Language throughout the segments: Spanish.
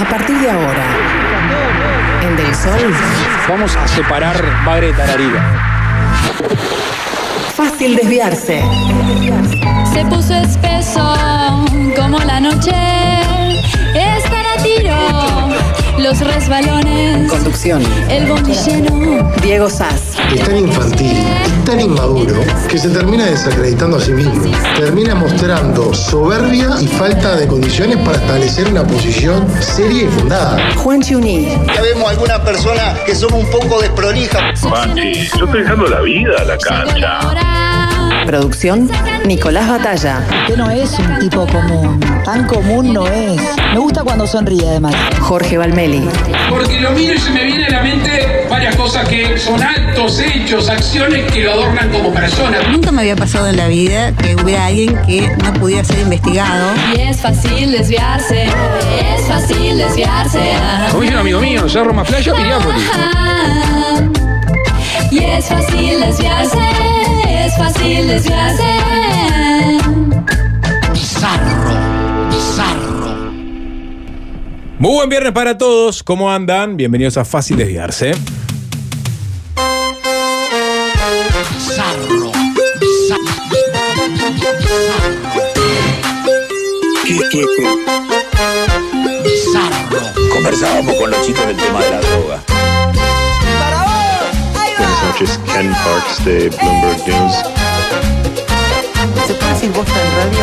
A partir de ahora, en Del Sol, vamos a separar bagre de tarariga. Fácil desviarse. Se puso espeso como la noche. Estar a tiro, los resbalones. Conducción. El bombillero. Diego Sass. Es tan infantil, tan inmaduro, que se termina desacreditando a sí mismo. Termina mostrando soberbia y falta de condiciones para establecer una posición seria y fundada. Juan Chiuní. Ya vemos algunas personas que somos un poco desprolijas. Pachi, yo estoy dejando la vida a la cancha. Producción, Nicolás Batalla. Usted no es un tipo común. Tan común no es. Me gusta cuando sonríe, además. Jorge Valmeli. Porque lo miro y se me viene a la mente varias cosas que son actos, hechos, acciones que lo adornan como persona. Nunca me había pasado en la vida que hubiera alguien que no pudiera ser investigado. Y es fácil desviarse. Es fácil desviarse. Como dice un amigo mío, Cerro Maflaya, Piriápolis. Y es fácil desviarse. Es fácil desviarse. Bizarro. Muy buen viernes para todos. ¿Cómo andan? Bienvenidos a Fácil Desviarse. Bizarro. Conversábamos con los chicos del tema de la droga. Buenas noches, Ken Parks de Bloomberg News. ¿Se puede decir bosta en radio?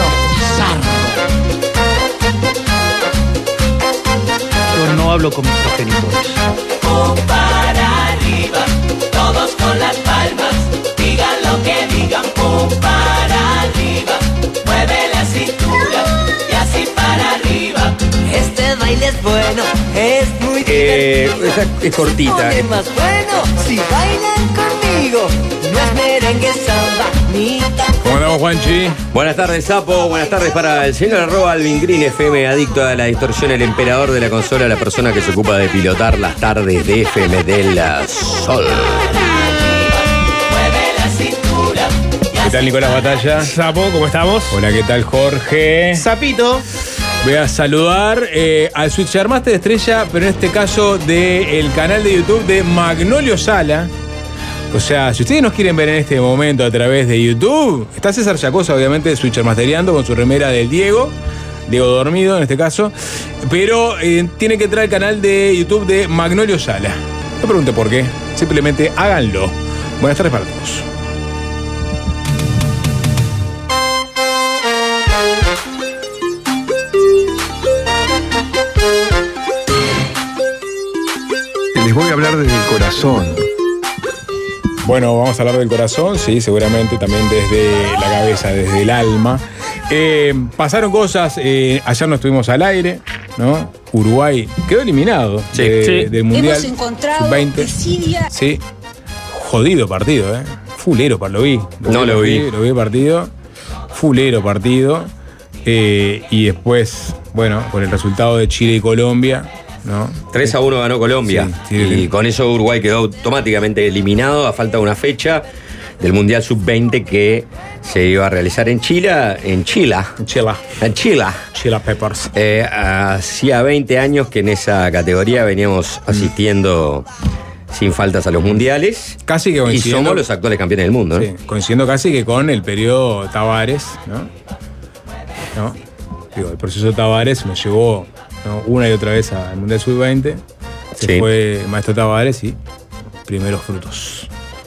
Yo no hablo con mis progenitores. Para arriba, todos con las palmas, digan lo que digan, para arriba, mueve la cintura y así para arriba. Este baile es bueno, es muy divertido. Esa es cortita. Es más bueno si bailan conmigo. No es merengue, samba, ni tampoco. ¿Cómo andamos, Juanchi? Buenas tardes, Sapo. Buenas tardes para el señor @Alvin Green FM, adicto a la distorsión, el emperador de la consola, la persona que se ocupa de pilotar las tardes de FM del Sol. ¿Qué tal, Nicolás Batalla? Sapo, ¿cómo estamos? Hola, ¿qué tal, Jorge? Sapito. Voy a saludar al Switcher Master Estrella, pero en este caso del canal de YouTube de Magnolio Sala. O sea, si ustedes nos quieren ver en este momento a través de YouTube, está César Yacosa, obviamente, Switcher Mastereando con su remera del Diego dormido en este caso, pero tiene que entrar al canal de YouTube de Magnolio Sala. No pregunte por qué, simplemente háganlo. Buenas tardes para todos. Les voy a hablar desde el corazón. Bueno, vamos a hablar del corazón, sí, seguramente también desde la cabeza, desde el alma. Pasaron cosas, ayer no estuvimos al aire, ¿no? Uruguay quedó eliminado del Mundial Hemos encontrado Sub-20. desidia. Sí, jodido partido, fulero, lo vi. Lo vi el partido, fulero partido. Y después, bueno, con el resultado de Chile y Colombia, ¿no? 3-1 ganó Colombia. Sí, y con eso Uruguay quedó automáticamente eliminado a falta de una fecha del Mundial Sub-20 que se iba a realizar en Chile. Chila Peppers. Hacía 20 años que en esa categoría veníamos asistiendo sin faltas a los mundiales. Casi que coincidiendo. Y somos los actuales campeones del mundo, ¿no? Sí, coincidiendo casi que con el periodo Tavares, ¿no? Digo, el proceso Tavares nos llevó, ¿no?, una y otra vez al Mundial Sub-20. Se fue el maestro Tavares y primeros frutos.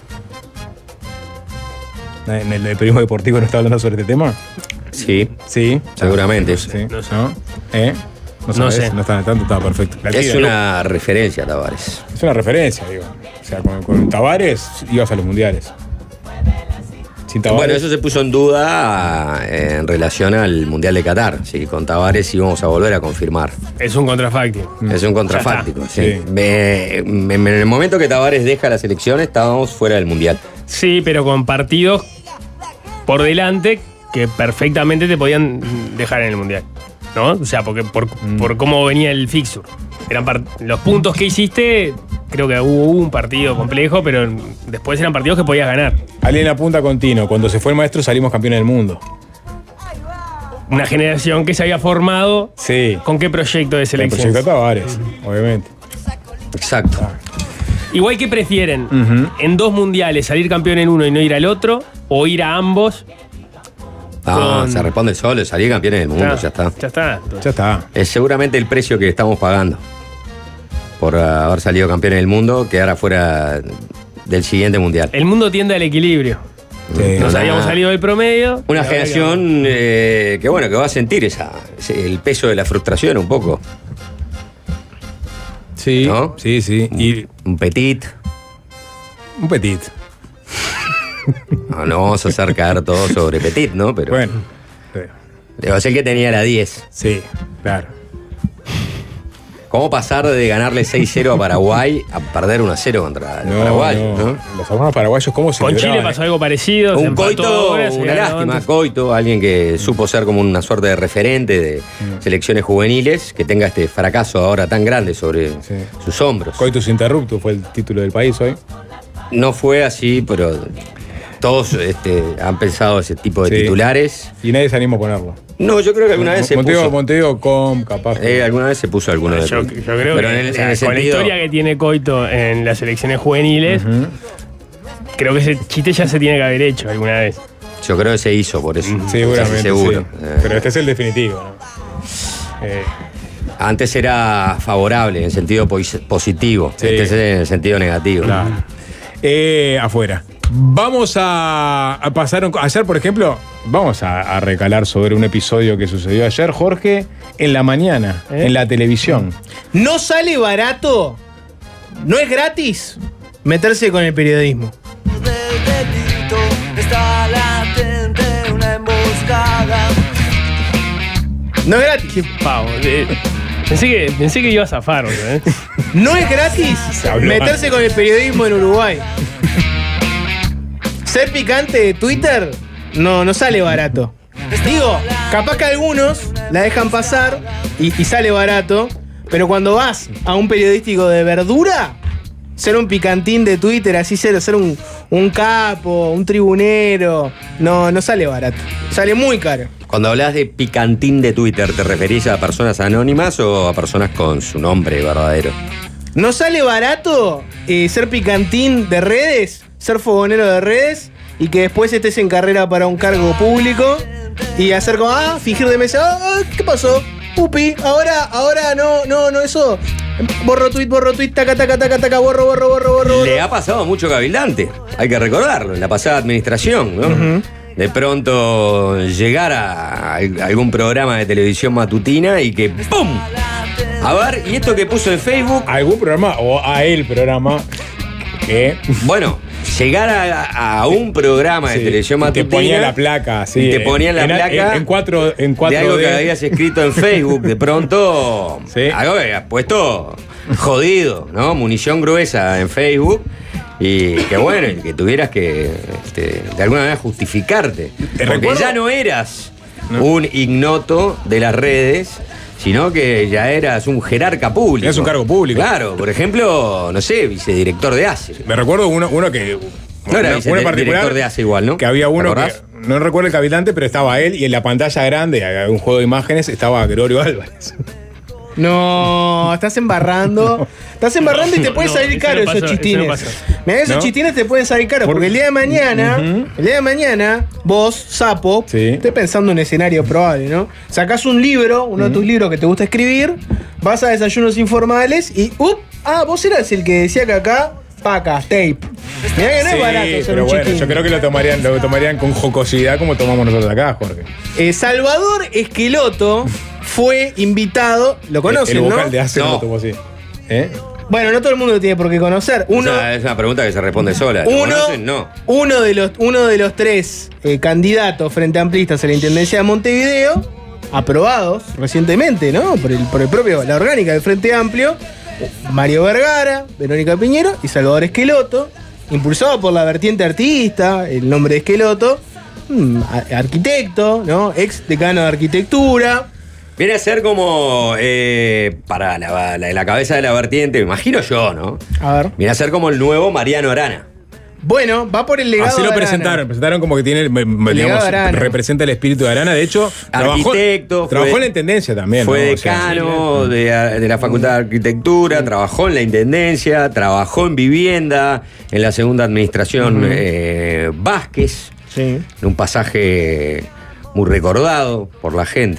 ¿En el periodismo deportivo no está hablando sobre este tema? Sí. Sí. Seguramente. Sí. No sé. No sé. No está tanto, está perfecto. Es una referencia, Tavares. Es una referencia, digo. O sea, con Tavares ibas a los mundiales. Sin Tavares. Bueno, eso se puso en duda en relación al Mundial de Qatar. Sí, con Tavares íbamos a volver a confirmar. Es un contrafáctico. Es un contrafáctico, sí. Sí. En el momento que Tavares deja la selección, estábamos fuera del Mundial. Sí, pero con partidos por delante que perfectamente te podían dejar en el Mundial, ¿no? O sea, porque por cómo venía el fixture. Los puntos que hiciste, creo que hubo un partido complejo, pero después eran partidos que podías ganar. Alguien apunta continuo. Cuando se fue el maestro salimos campeones del mundo. una generación que se había formado. Sí. ¿Con qué proyecto de El selección? proyecto Tavares, obviamente. Exacto. Igual que prefieren, en 2 mundiales salir campeón en uno y no ir al otro, o ir a ambos. No, se responde solo, salir campeones del mundo, ya está. Ya está. Ya está. Es seguramente el precio que estamos pagando por haber salido campeones del mundo, quedar afuera del siguiente mundial. El mundo tiende al equilibrio. Sí. Nos habíamos salido del promedio. Una generación que va a sentir el peso de la frustración un poco. Sí, ¿no? sí. Y un petit. un petit. No vamos a hacer caer todo sobre petit, ¿no? Pero Bueno. Sí. debo ser que tenía la 10. Sí, claro. ¿Cómo pasar de ganarle 6-0 a Paraguay a perder 1-0 contra el Paraguay? ¿no? Los hermanos paraguayos, ¿cómo se Con Chile libraban, pasó algo parecido. se Un empató Coito, ahora, se una ganó lástima, antes. Coito, alguien que supo ser como una suerte de referente de selecciones juveniles, que tenga este fracaso ahora tan grande sobre sus hombros. Coitus Interruptus fue el título del país hoy. No fue así, pero todos han pensado ese tipo de titulares. Y nadie se animó a ponerlo. No, yo creo que alguna vez se puso. Montevideo Com, capaz. Alguna vez se puso alguno de Yo ellos. creo Pero que en el con la sentido. historia que tiene Coito en las selecciones juveniles, creo que ese chiste ya se tiene que haber hecho alguna vez. Yo creo que se hizo por eso. Seguramente. Seguro. Sí. Pero este es el definitivo, ¿no? Antes era favorable en el sentido positivo. Sí. Este es en el sentido negativo. Claro. Afuera. Vamos a pasar. Ayer, por ejemplo, vamos a recalar sobre un episodio que sucedió ayer, Jorge, en la mañana, en la televisión. No sale barato, no es gratis meterse con el periodismo. Está latente una emboscada. No es gratis. Qué pavo. Pensé que iba a zafar, ¿eh? No es gratis meterse con el periodismo en Uruguay. Ser picante de Twitter no sale barato. Digo, capaz que algunos la dejan pasar y sale barato, pero cuando vas a un periodístico de verdura, ser un picantín de Twitter, así ser un capo, un tribunero, no sale barato. Sale muy caro. Cuando hablas de picantín de Twitter, ¿te referís a personas anónimas o a personas con su nombre verdadero? ¿No sale barato ser picantín de redes, ser fogonero de redes y que después estés en carrera para un cargo público y hacer como, fingir de mesa, ¿qué pasó? Pupi, ahora no, eso. Borro tweet, taca, borro. Le ha pasado mucho cabildante, hay que recordarlo, en la pasada administración, ¿no? De pronto llegar a algún programa de televisión matutina y que ¡pum! A ver, ¿y esto que puso en Facebook? ¿Algún programa o a el programa? Bueno, llegar a un programa de televisión matutina. Te ponía la placa, sí. Y te ponían la placa en 4D. de algo que habías escrito en Facebook. De pronto, algo que habías puesto jodido, ¿no? Munición gruesa en Facebook. Y que bueno, y que tuvieras que de alguna manera justificarte. Porque ya no eras un ignoto de las redes, sino que ya eras un jerarca público. Es un cargo público. Claro, por ejemplo, no sé, vicedirector de ACE. Me recuerdo uno que... No era director de ACE igual, ¿no? Que había uno que, no recuerdo el cabildante, pero estaba él y en la pantalla grande, un juego de imágenes, estaba Gregorio Álvarez. No, estás embarrando. Estás embarrando y te pueden salir caros esos chistines. Mirá, esos chistines te pueden salir caros. Porque el día de mañana, vos, sapo, estoy pensando en un escenario probable, ¿no? Sacás un libro, uno de tus libros que te gusta escribir, vas a desayunos informales y vos eras el que decía que acá, pacas, tape. Mirá que no es barato ser pero un bueno, chiquín. yo creo que lo tomarían con jocosidad como tomamos nosotros acá, Jorge. Salvador Esqueloto fue invitado, lo conocen, el ¿no? vocal de ACE lo tomó así. Bueno, no todo el mundo lo tiene por qué conocer. Es una pregunta que se responde sola. ¿Lo conocen? No. Uno de los tres candidatos frente amplistas a la Intendencia de Montevideo, aprobados recientemente, ¿no? Por el propio, la orgánica del Frente Amplio, Mario Vergara, Verónica Piñero y Salvador Esqueloto, impulsado por la vertiente artista, el nombre de Esqueloto, arquitecto, ¿no? Ex decano de arquitectura. Viene a ser como, para la cabeza de la vertiente, me imagino yo, ¿no? A ver. Viene a ser como el nuevo Mariano Arana. Bueno, va por el legado. Así lo de presentaron como que tiene, digamos, representa el espíritu de Arana. De hecho, arquitecto, trabajó en la intendencia también. Fue ¿no? decano de la Facultad de Arquitectura, trabajó en la intendencia, trabajó en vivienda, en la segunda administración Vázquez, en un pasaje muy recordado por la gente.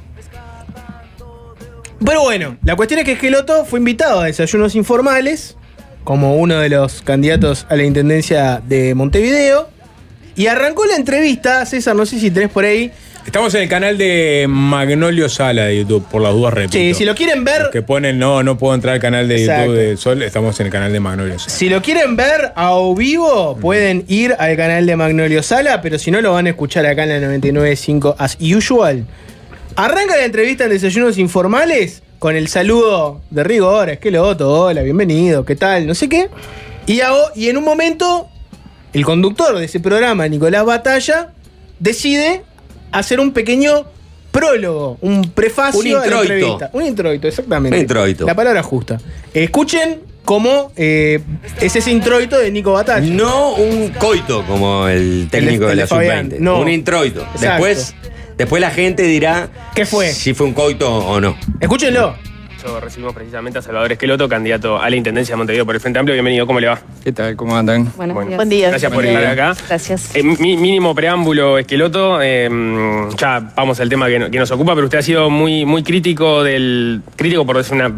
Pero bueno, la cuestión es que Esqueloto fue invitado a desayunos informales como uno de los candidatos a la intendencia de Montevideo. Y arrancó la entrevista, César, no sé si tenés por ahí. Estamos en el canal de Magnolio Sala de YouTube, por las dudas, repito. Sí, si lo quieren ver. Los que ponen no puedo entrar al canal de YouTube de Sol, estamos en el canal de Magnolio Sala. Si lo quieren ver a vivo, pueden ir al canal de Magnolio Sala, pero si no, lo van a escuchar acá en la 99.5 as usual. Arranca la entrevista en Desayunos Informales con el saludo de rigor, Esqueloto, hola, bienvenido, ¿qué tal? No sé qué. Y en un momento, el conductor de ese programa, Nicolás Batalla, decide hacer un pequeño prólogo, un prefacio a la entrevista. Un introito, exactamente. Un introito. La palabra justa. Escuchen cómo es ese introito de Nico Batalla. No un coito, como el técnico de la Sub-20. No. Un introito. Después la gente dirá ¿qué fue? Si fue un coito o no. Escúchenlo. Recibimos precisamente a Salvador Esqueloto, candidato a la Intendencia de Montevideo por el Frente Amplio. Bienvenido, ¿cómo le va? ¿Qué tal? ¿Cómo andan? Bueno, buen día. Gracias por estar acá. Gracias. Mínimo preámbulo, Esqueloto. Ya vamos al tema que nos ocupa, pero usted ha sido muy crítico por decir una...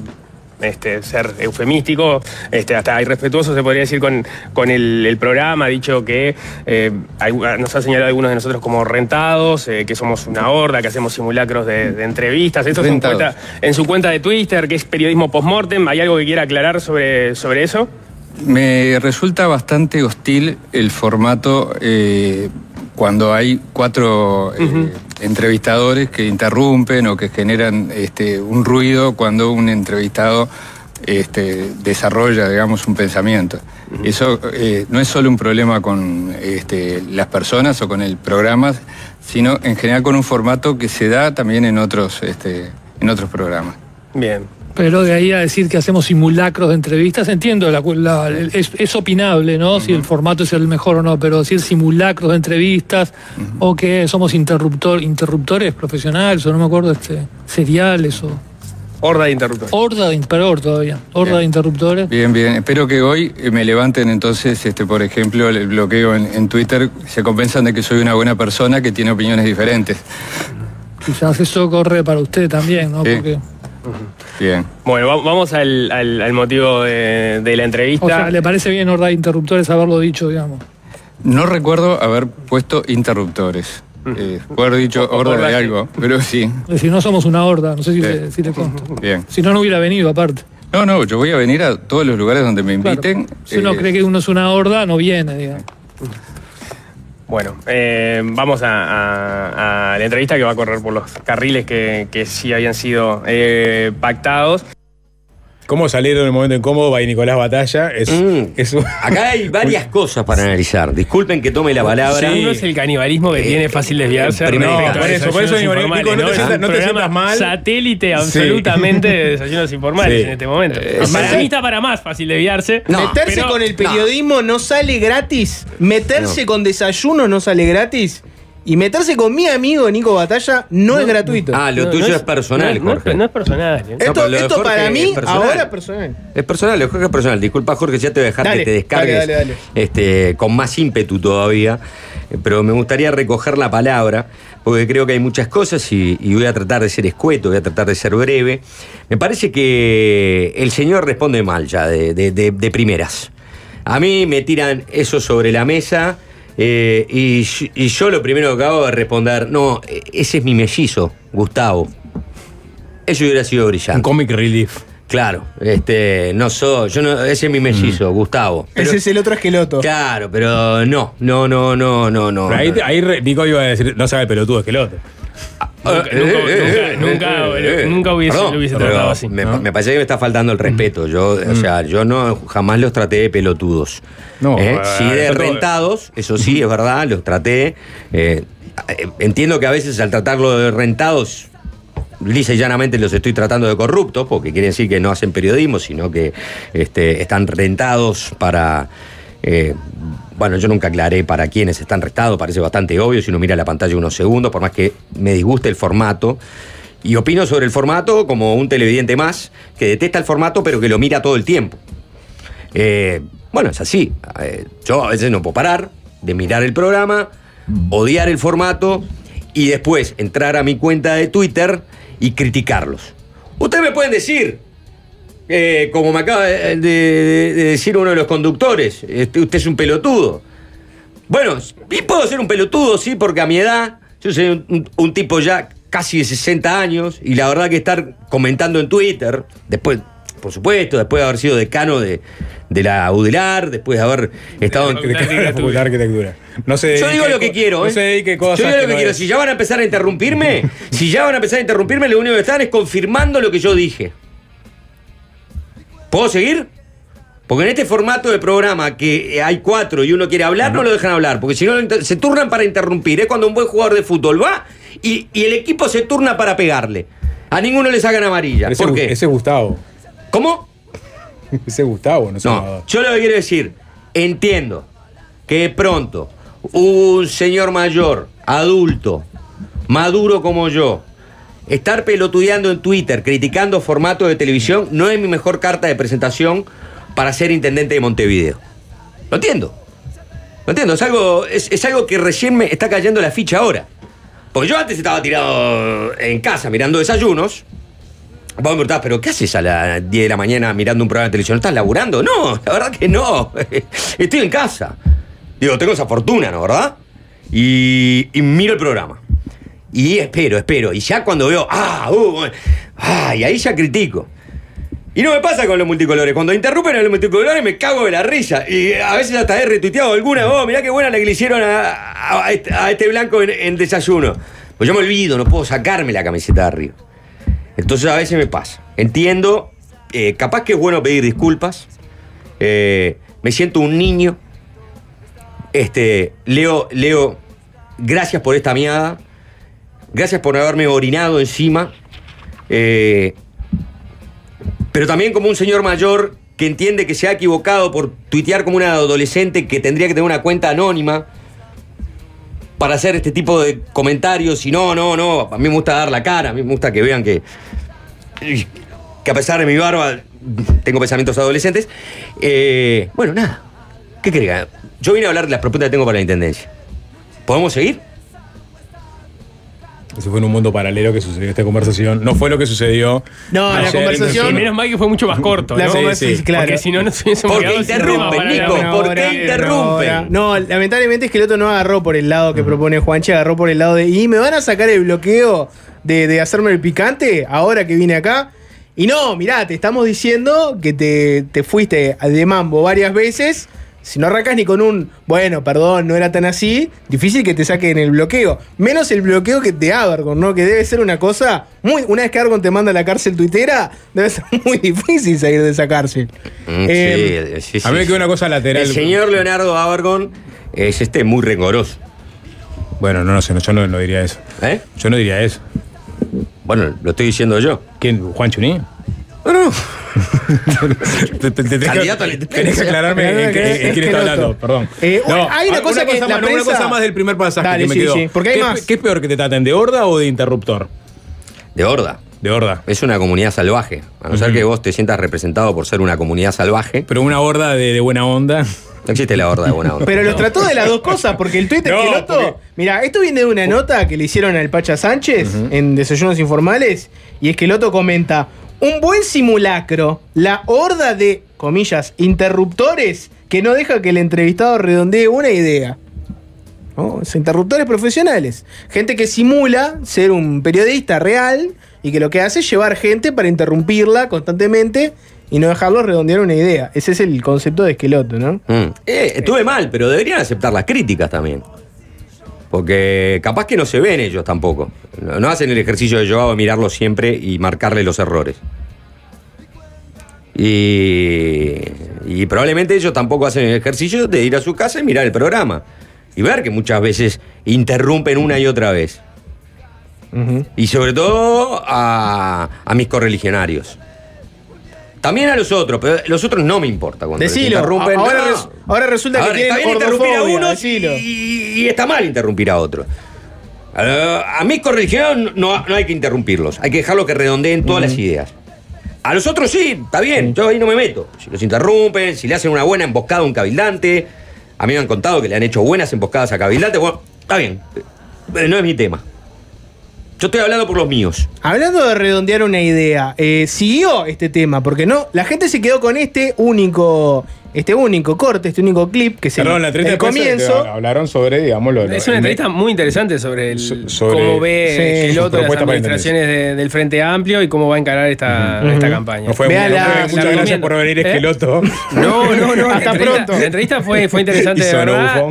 ser eufemístico, hasta irrespetuoso se podría decir con el programa. Ha dicho que nos ha señalado a algunos de nosotros como rentados, que somos una horda, que hacemos simulacros de entrevistas. Esto en su cuenta de Twitter, que es periodismo post-mortem. ¿Hay algo que quiera aclarar sobre eso? Me resulta bastante hostil el formato cuando hay 4 entrevistadores que interrumpen o que generan un ruido cuando un entrevistado desarrolla, digamos, un pensamiento. Eso no es solo un problema con las personas o con el programa, sino en general con un formato que se da también en otros programas. Bien. Pero de ahí a decir que hacemos simulacros de entrevistas, entiendo, es opinable, ¿no? Si el formato es el mejor o no, pero decir simulacros de entrevistas o que somos interruptores profesionales, o no me acuerdo, seriales o... Horda de interruptores. Peor todavía. Horda de interruptores. Bien. Espero que hoy me levanten entonces, por ejemplo, el bloqueo en Twitter, se compensan de que soy una buena persona que tiene opiniones diferentes. Quizás eso corre para usted también, ¿no? Sí. Porque... Bien. Bueno, vamos al motivo de la entrevista. O sea, ¿le parece bien horda de interruptores haberlo dicho, digamos? No recuerdo haber puesto interruptores. Puedo haber dicho horda de algo, pero sí. Es decir, no somos una horda, no sé si le conto. Bien. Si no hubiera venido, aparte. No, yo voy a venir a todos los lugares donde me inviten. Claro. Si uno cree que uno es una horda, no viene, digamos. Bueno, vamos a la entrevista que va a correr por los carriles que sí habían sido pactados. ¿Cómo salieron en el momento incómodo? Va Nicolás Batalla. Acá hay varias cosas para analizar. Disculpen que tome la palabra. Uno es el canibalismo que tiene fácil desviarse. Por eso Nico, no te sientas mal. Satélite absolutamente de desayunos informales en este momento. Para mí está para más fácil desviarse. Meterse con el periodismo no sale gratis. Meterse con desayuno no sale gratis. Y meterse con mi amigo Nico Batalla no es gratuito. Lo tuyo es personal, Jorge. No es personal. Esto para mí ahora es personal. Es personal, Jorge es personal. Disculpa, Jorge, ya te voy a dejar que te descargues dale. Con más ímpetu todavía. Pero me gustaría recoger la palabra, porque creo que hay muchas cosas y voy a tratar de ser escueto, voy a tratar de ser breve. Me parece que el señor responde mal ya, de primeras. A mí me tiran eso sobre la mesa. Y yo lo primero que hago es responder, no, ese es mi mellizo, Gustavo. Eso hubiera sido brillante. Un comic relief. Claro, ese es mi mellizo, Gustavo. Pero, ese es el otro Esqueloto. Claro, pero no. Pero ahí Nico iba a decir, no sabe pelotudo Esqueloto. Nunca lo hubiese tratado así. Me parece que me está faltando el respeto. Yo no jamás los traté de pelotudos. Sí de rentados, eso sí, es verdad, los traté. Entiendo que a veces al tratarlo de rentados, lisa y llanamente los estoy tratando de corruptos, porque quiere decir que no hacen periodismo, sino que están rentados para Bueno, yo nunca aclaré para quiénes están restados, parece bastante obvio si uno mira la pantalla unos segundos, por más que me disguste el formato. Y opino sobre el formato como un televidente más, que detesta el formato pero que lo mira todo el tiempo. Bueno, es así. Yo a veces no puedo parar de mirar el programa, odiar el formato y después entrar a mi cuenta de Twitter y criticarlos. Ustedes me pueden decir, como me acaba de decir uno de los conductores, usted es un pelotudo. Bueno, y puedo ser un pelotudo, sí, porque a mi edad, yo soy un tipo ya casi de 60 años, y la verdad que estar comentando en Twitter, después, por supuesto, después de haber sido decano de la UDELAR, después de haber estado en la Facultad de Arquitectura. No sé, yo digo lo que quiero, no sé de qué cosas. Yo digo lo que quiero. Si ya van a empezar a interrumpirme, lo único que están es confirmando lo que yo dije. ¿Puedo seguir? Porque en este formato de programa que hay 4 y uno quiere hablar, no lo dejan hablar, porque si no se turnan para interrumpir. Es cuando un buen jugador de fútbol va y el equipo se turna para pegarle. A ninguno le sacan amarilla. ¿Por qué? Ese es Gustavo. ¿Cómo? Ese es Gustavo, no sé. No, yo lo que quiero decir, entiendo que de pronto un señor mayor, adulto, maduro como yo, estar pelotudeando en Twitter, criticando formatos de televisión, no es mi mejor carta de presentación para ser intendente de Montevideo. Lo entiendo. Es algo que recién me está cayendo la ficha ahora. Porque yo antes estaba tirado en casa mirando desayunos. Vos me preguntás, ¿pero qué haces a las 10 de la mañana mirando un programa de televisión? ¿Estás laburando? No, la verdad que no. Estoy en casa. Digo, tengo esa fortuna, ¿no? ¿Verdad? Y miro el programa. Y espero. Y ya cuando veo, y ahí ya critico. Y no me pasa con los multicolores. Cuando interrumpen a los multicolores me cago de la risa. Y a veces hasta he retuiteado alguna. Mirá qué buena la que le hicieron a este blanco en desayuno. Pues yo me olvido, no puedo sacarme la camiseta de arriba. Entonces a veces me pasa. Entiendo, capaz que es bueno pedir disculpas. Me siento un niño. Leo, gracias por esta miada. Gracias por haberme orinado encima. Pero también como un señor mayor que entiende que se ha equivocado por tuitear como una adolescente que tendría que tener una cuenta anónima para hacer este tipo de comentarios. Y no, a mí me gusta dar la cara, a mí me gusta que vean que a pesar de mi barba tengo pensamientos adolescentes. Bueno, nada, ¿qué querés? Yo vine a hablar de las propuestas que tengo para la intendencia. ¿Podemos seguir? Eso fue en un mundo paralelo que sucedió esta conversación. No fue lo que sucedió. No, la conversación. Y menos mal que fue mucho más corto, ¿no? Sí, claro. Porque si no, no estuviésemos ¿Por qué interrumpen, Nico? ¿Por qué interrumpen? No, lamentablemente es que el otro no agarró por el lado que propone Juanchi, agarró por el lado de. ¿Y me van a sacar el bloqueo de hacerme el picante ahora que vine acá? Y no, mirá, te estamos diciendo que te fuiste de mambo varias veces. Si no arrancas ni con un, bueno, perdón, no era tan así, difícil que te saquen el bloqueo. Menos el bloqueo que de Abergon, ¿no? Que debe ser una cosa muy. Una vez que Abergon te manda a la cárcel tuitera, debe ser muy difícil salir de esa cárcel. Sí. A mí me queda una cosa lateral. El señor Leonardo Abergon es muy rencoroso. Bueno, no sé, yo no diría eso. Yo no diría eso. Bueno, lo estoy diciendo yo. ¿Quién? ¿Juan Chuní? No. Tenés que aclararme en quién está hablando, perdón. Hay una cosa que la prensa... Una cosa más del primer pasaje. Dale, que me quedó. Sí, porque hay más. ¿Qué es peor, que te traten de horda o de interruptor? De horda. De horda. Es una comunidad salvaje. A no ser que vos te sientas representado por ser una comunidad salvaje. Pero una horda de buena onda. No existe la horda de buena onda. Pero los trató de las dos cosas, porque el tuit de Esqueloto... Mirá, esto viene de una nota que le hicieron al Pacha Sánchez en Desayunos Informales, y Esqueloto comenta: un buen simulacro, la horda de, comillas, interruptores que no deja que el entrevistado redondee una idea. ¿No? Interruptores profesionales. Gente que simula ser un periodista real y que lo que hace es llevar gente para interrumpirla constantemente y no dejarlos redondear una idea. Ese es el concepto de Esqueloto, ¿no? Estuve mal, pero deberían aceptar las críticas también. Porque capaz que no se ven ellos tampoco. No hacen el ejercicio de yo hago de mirarlo siempre y marcarle los errores. Y probablemente ellos tampoco hacen el ejercicio de ir a su casa y mirar el programa. Y ver que muchas veces interrumpen una y otra vez. Y sobre todo a mis correligionarios. También a los otros, pero los otros no me importa cuando les interrumpen. Ahora resulta que está bien interrumpir a unos decilo. y está mal interrumpir a otros. A mis correligionarios no hay que interrumpirlos, hay que dejarlo que redondeen todas las ideas. A los otros sí, está bien, yo ahí no me meto. Si los interrumpen, si le hacen una buena emboscada a un cabildante, a mí me han contado que le han hecho buenas emboscadas a cabildantes, bueno, está bien, no es mi tema. Yo estoy hablando por los míos. Hablando de redondear una idea, siguió este tema, porque no, la gente se quedó con este único corte, este único clip, que es el comienzo. Hablaron sobre, digamos, es una entrevista muy interesante sobre cómo ve Esqueloto las administraciones del Frente Amplio y cómo va a encarar esta campaña. Muchas gracias por venir, Esqueloto. No, hasta pronto. La entrevista fue interesante de verdad.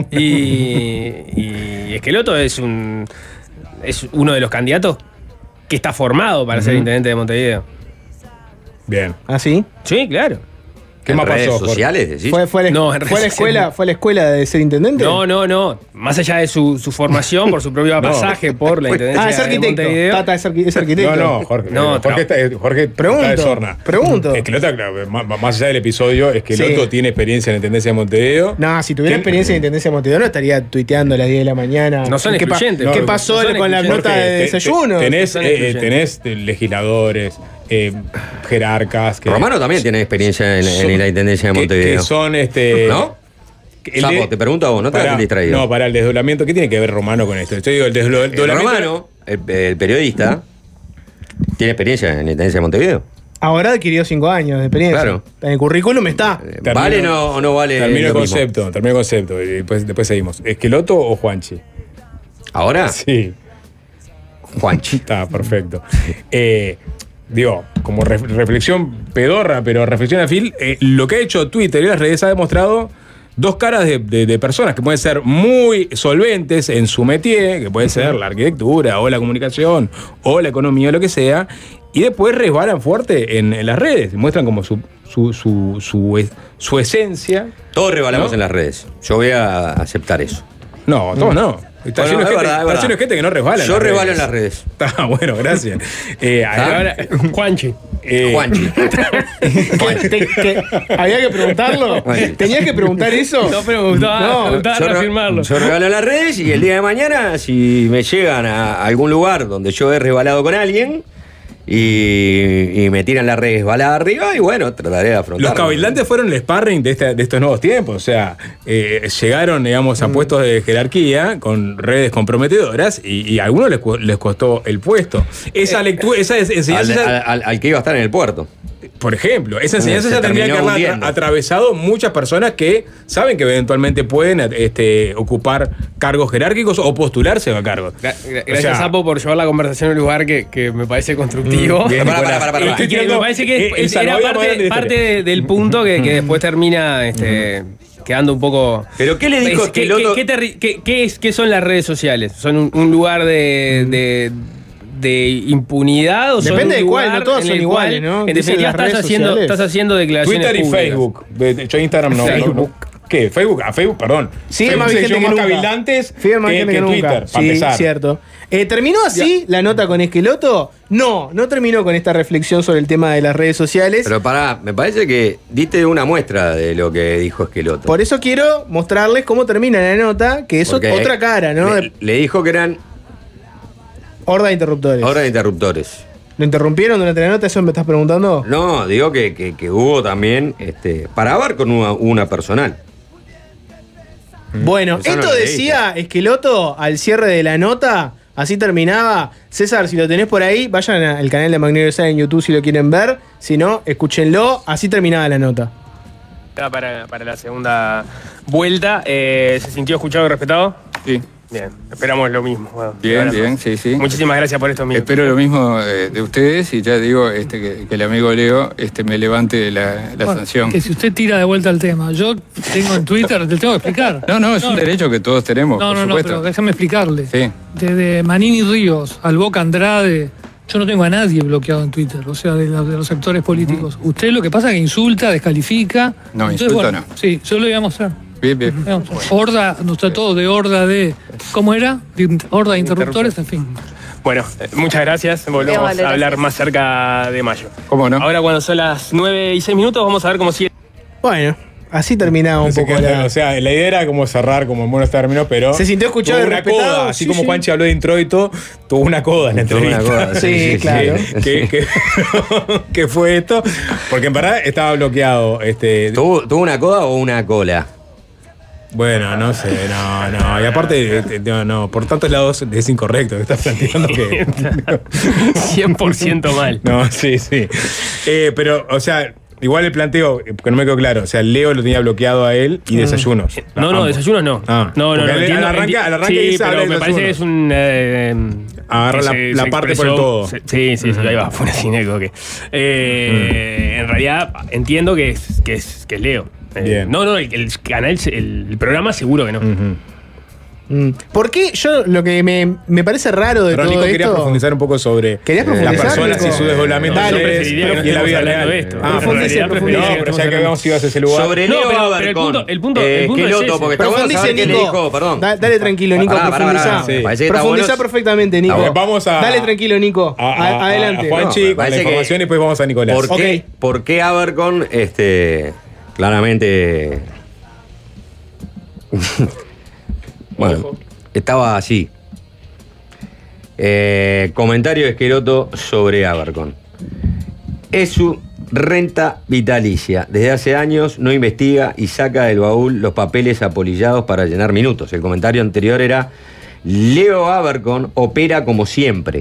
Y Esqueloto es uno de los candidatos que está formado para ser intendente de Montevideo. Bien. ¿Ah, sí? Sí, claro. ¿Qué más pasó? ¿Sociales? ¿Decís? ¿Fue a la escuela de ser intendente? No. Más allá de su formación, por su propio pasaje por la intendencia es arquitecto. de Montevideo. Tata es arquitecto. No, Jorge está de sorna. Pregunto. Esqueloto, más allá del episodio, Esqueloto tiene experiencia en la intendencia de Montevideo. No, si tuviera experiencia en la intendencia de Montevideo no estaría tuiteando a las 10 de la mañana. No son excluyentes. ¿Qué pasó con la nota de desayuno? Tenés legisladores, jerarcas. Romano también tiene experiencia en la intendencia de Montevideo. Que son ¿no? Sapo, te pregunto a vos, no te has distraído. No, para el desdoblamiento, ¿qué tiene que ver Romano con esto? Yo digo, el desdoblamiento. Romano, el periodista, tiene experiencia en la intendencia de Montevideo. Ahora adquirió 5 años de experiencia. Claro. En el currículum está. ¿Vale o no vale? Termino el concepto. Y después seguimos. ¿Esqueloto o Juanchi? ¿Ahora? Sí. Juanchi. Está perfecto. Digo, como reflexión pedorra, pero reflexión afil, lo que ha hecho Twitter y las redes ha demostrado dos caras de personas que pueden ser muy solventes en su métier, que puede ser la arquitectura o la comunicación o la economía o lo que sea, y después resbalan fuerte en las redes, muestran como su esencia. Todos resbalamos en las redes. Yo voy a aceptar eso. No, todos no. Está lleno de gente que no resbala. Yo resbalo en las redes. Está bueno, gracias. Juanchi. ¿Había que preguntarlo? ¿Tenías que preguntar eso? No preguntaba, reafirmarlo. Yo regalo en las redes y el día de mañana, si me llegan a algún lugar donde yo he resbalado con alguien y me tiran la resbalada arriba, y bueno, trataré de afrontarlo. Los cabildantes fueron el sparring de estos nuevos tiempos, o sea, llegaron, digamos, a puestos de jerarquía con redes comprometedoras y a algunos les costó el puesto. Esa lectura, esa enseñanza... Al que iba a estar en el puerto. Por ejemplo, esa enseñanza ya tendría que haber atravesado muchas personas que saben que eventualmente pueden ocupar cargos jerárquicos o postularse a cargos. Gracias, Sapo, por llevar la conversación a un lugar que me parece constructivo. Para. Me parece que era parte del punto que después termina quedando un poco... ¿Pero qué le dijo Esqueloto? ¿Qué son las redes sociales? ¿Son un lugar de impunidad o depende de cuál? No todas son iguales, ¿no? En definitiva estás haciendo declaraciones Twitter y públicas. Facebook. Yo Instagram no. Facebook. ¿Qué? Facebook, perdón. Sigue más vigente que nunca. Cabildantes que Twitter, para empezar. Sí, cierto. ¿Terminó así la nota con Esqueloto? No terminó con esta reflexión sobre el tema de las redes sociales. Pero pará, me parece que diste una muestra de lo que dijo Esqueloto. Por eso quiero mostrarles cómo termina la nota, que es otra cara, ¿no? Le dijo que eran... Horda de interruptores. ¿Lo interrumpieron durante la nota? ¿Eso me estás preguntando? No, digo que hubo también para abar con una personal. Bueno, eso esto decía Esqueloto al cierre de la nota. Así terminaba. César, si lo tenés por ahí, vayan al canal de Magnolio Sala en YouTube si lo quieren ver. Si no, escúchenlo. Así terminaba la nota. Para la segunda vuelta, ¿se sintió escuchado y respetado? Sí. Bien, esperamos lo mismo. Bueno, bien, sí. Muchísimas gracias por esto, amigo. Espero lo mismo de ustedes y ya digo que el amigo Leo me levante la sanción. Que si usted tira de vuelta el tema, yo tengo en Twitter, te tengo que explicar. No, es un derecho que todos tenemos, por supuesto. Pero déjame explicarle. Sí. Desde Manini Ríos al Boca Andrade, yo no tengo a nadie bloqueado en Twitter, o sea, de los sectores políticos. Usted lo que pasa es que insulta, descalifica. No, insulta no. Sí, yo lo voy a mostrar. Bien. Horda, nos trató de horda de... ¿Cómo era? Horda de interruptores, en fin. Bueno, muchas gracias. Volvemos a hablar más cerca de mayo. ¿Cómo no? Ahora cuando son las 9:06, vamos a ver cómo sigue. Bueno, así terminaba un poco. O sea, la idea era como cerrar como en buenos términos, pero se sintió escuchado y una respetado. Coda, así como Juanchi habló de introito, tuvo una coda en la entrevista. Sí, claro. ¿Qué fue esto? Porque en verdad estaba bloqueado. ¿Tuvo una coda o una cola? Bueno, no sé, no. Y aparte, no, por tantos lados es incorrecto que estás planteando que. 100% mal. No, sí. Pero, o sea, igual el planteo, que no me quedó claro. O sea, Leo lo tenía bloqueado a él y desayunos. No, desayunos no. No. Al arranque sí, pero me parece que es un. Agarra la parte por el todo. Sí, ahí va, fue sin eco. En realidad entiendo que es Leo. El canal, el programa seguro que no. ¿Por qué? Yo lo que me parece raro de todo Nico esto... quería profundizar un poco sobre las personas y su desdoblamiento y la vida real de esto. Profundice. Pero ya que habíamos ido hacia ese lugar. Sobre Leo Abercón. El punto Queloto, porque está bueno saber qué le dijo, perdón. Dale tranquilo, Nico, profundizá. Profundizá perfectamente, Nico. Dale tranquilo, Nico. Adelante. A Juanchi con la información y después vamos a Nicolás. ¿Por qué Abercón, claramente... Bueno, estaba así. Comentario de Esqueloto sobre Abercón. Es su renta vitalicia. Desde hace años no investiga y saca del baúl los papeles apolillados para llenar minutos. El comentario anterior era: Leo Abercón opera como siempre.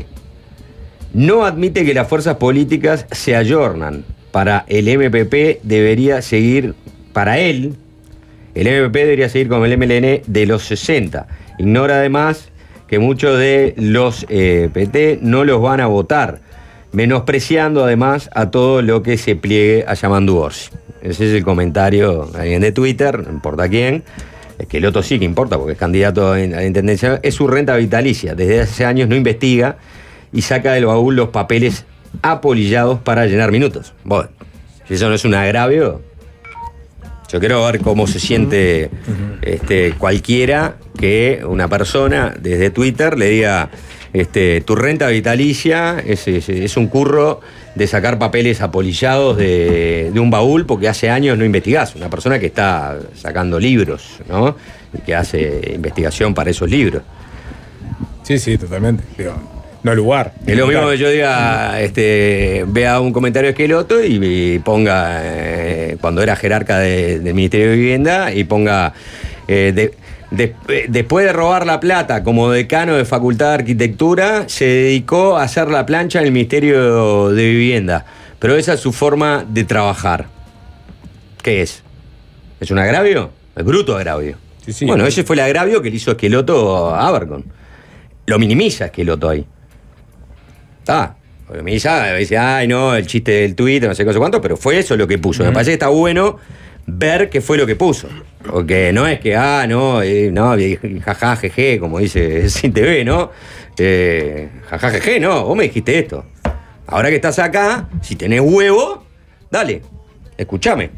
No admite que las fuerzas políticas se ayornan. Para el MPP debería seguir... Para él... El MPP debería seguir con el MLN de los 60. Ignora además que muchos de los PT no los van a votar, menospreciando además a todo lo que se pliegue a Yamandu Orsi. Ese es el comentario de alguien de Twitter, no importa quién. Es que el otro sí que importa porque es candidato a la intendencia. Es su renta vitalicia. Desde hace años no investiga y saca del baúl los papeles apolillados para llenar minutos. Bueno, si eso no es un agravio... Yo quiero ver cómo se siente cualquiera que una persona desde Twitter le diga tu renta vitalicia es un curro de sacar papeles apolillados de un baúl porque hace años no investigás. Una persona que está sacando libros, ¿no? Y que hace investigación para esos libros. Sí, totalmente. No lugar. Es lo mismo que yo diga, vea un comentario de Esqueloto y ponga, cuando era jerarca del Ministerio de Vivienda, y ponga, después de robar la plata como decano de Facultad de Arquitectura, se dedicó a hacer la plancha en el Ministerio de Vivienda. Pero esa es su forma de trabajar. ¿Qué es? ¿Es un agravio? Es bruto agravio. Sí. Bueno, ese fue el agravio que le hizo Esqueloto a Abercón. Lo minimiza Esqueloto ahí. Porque me dice, ay no, el chiste del tuit, no sé qué, cuánto, pero fue eso lo que puso. Me parece que está bueno ver qué fue lo que puso. Porque no es que, jaja, jeje, como dice Sin TV, ¿no? Jaja, jeje, no, vos me dijiste esto. Ahora que estás acá, si tenés huevo, dale, escuchame.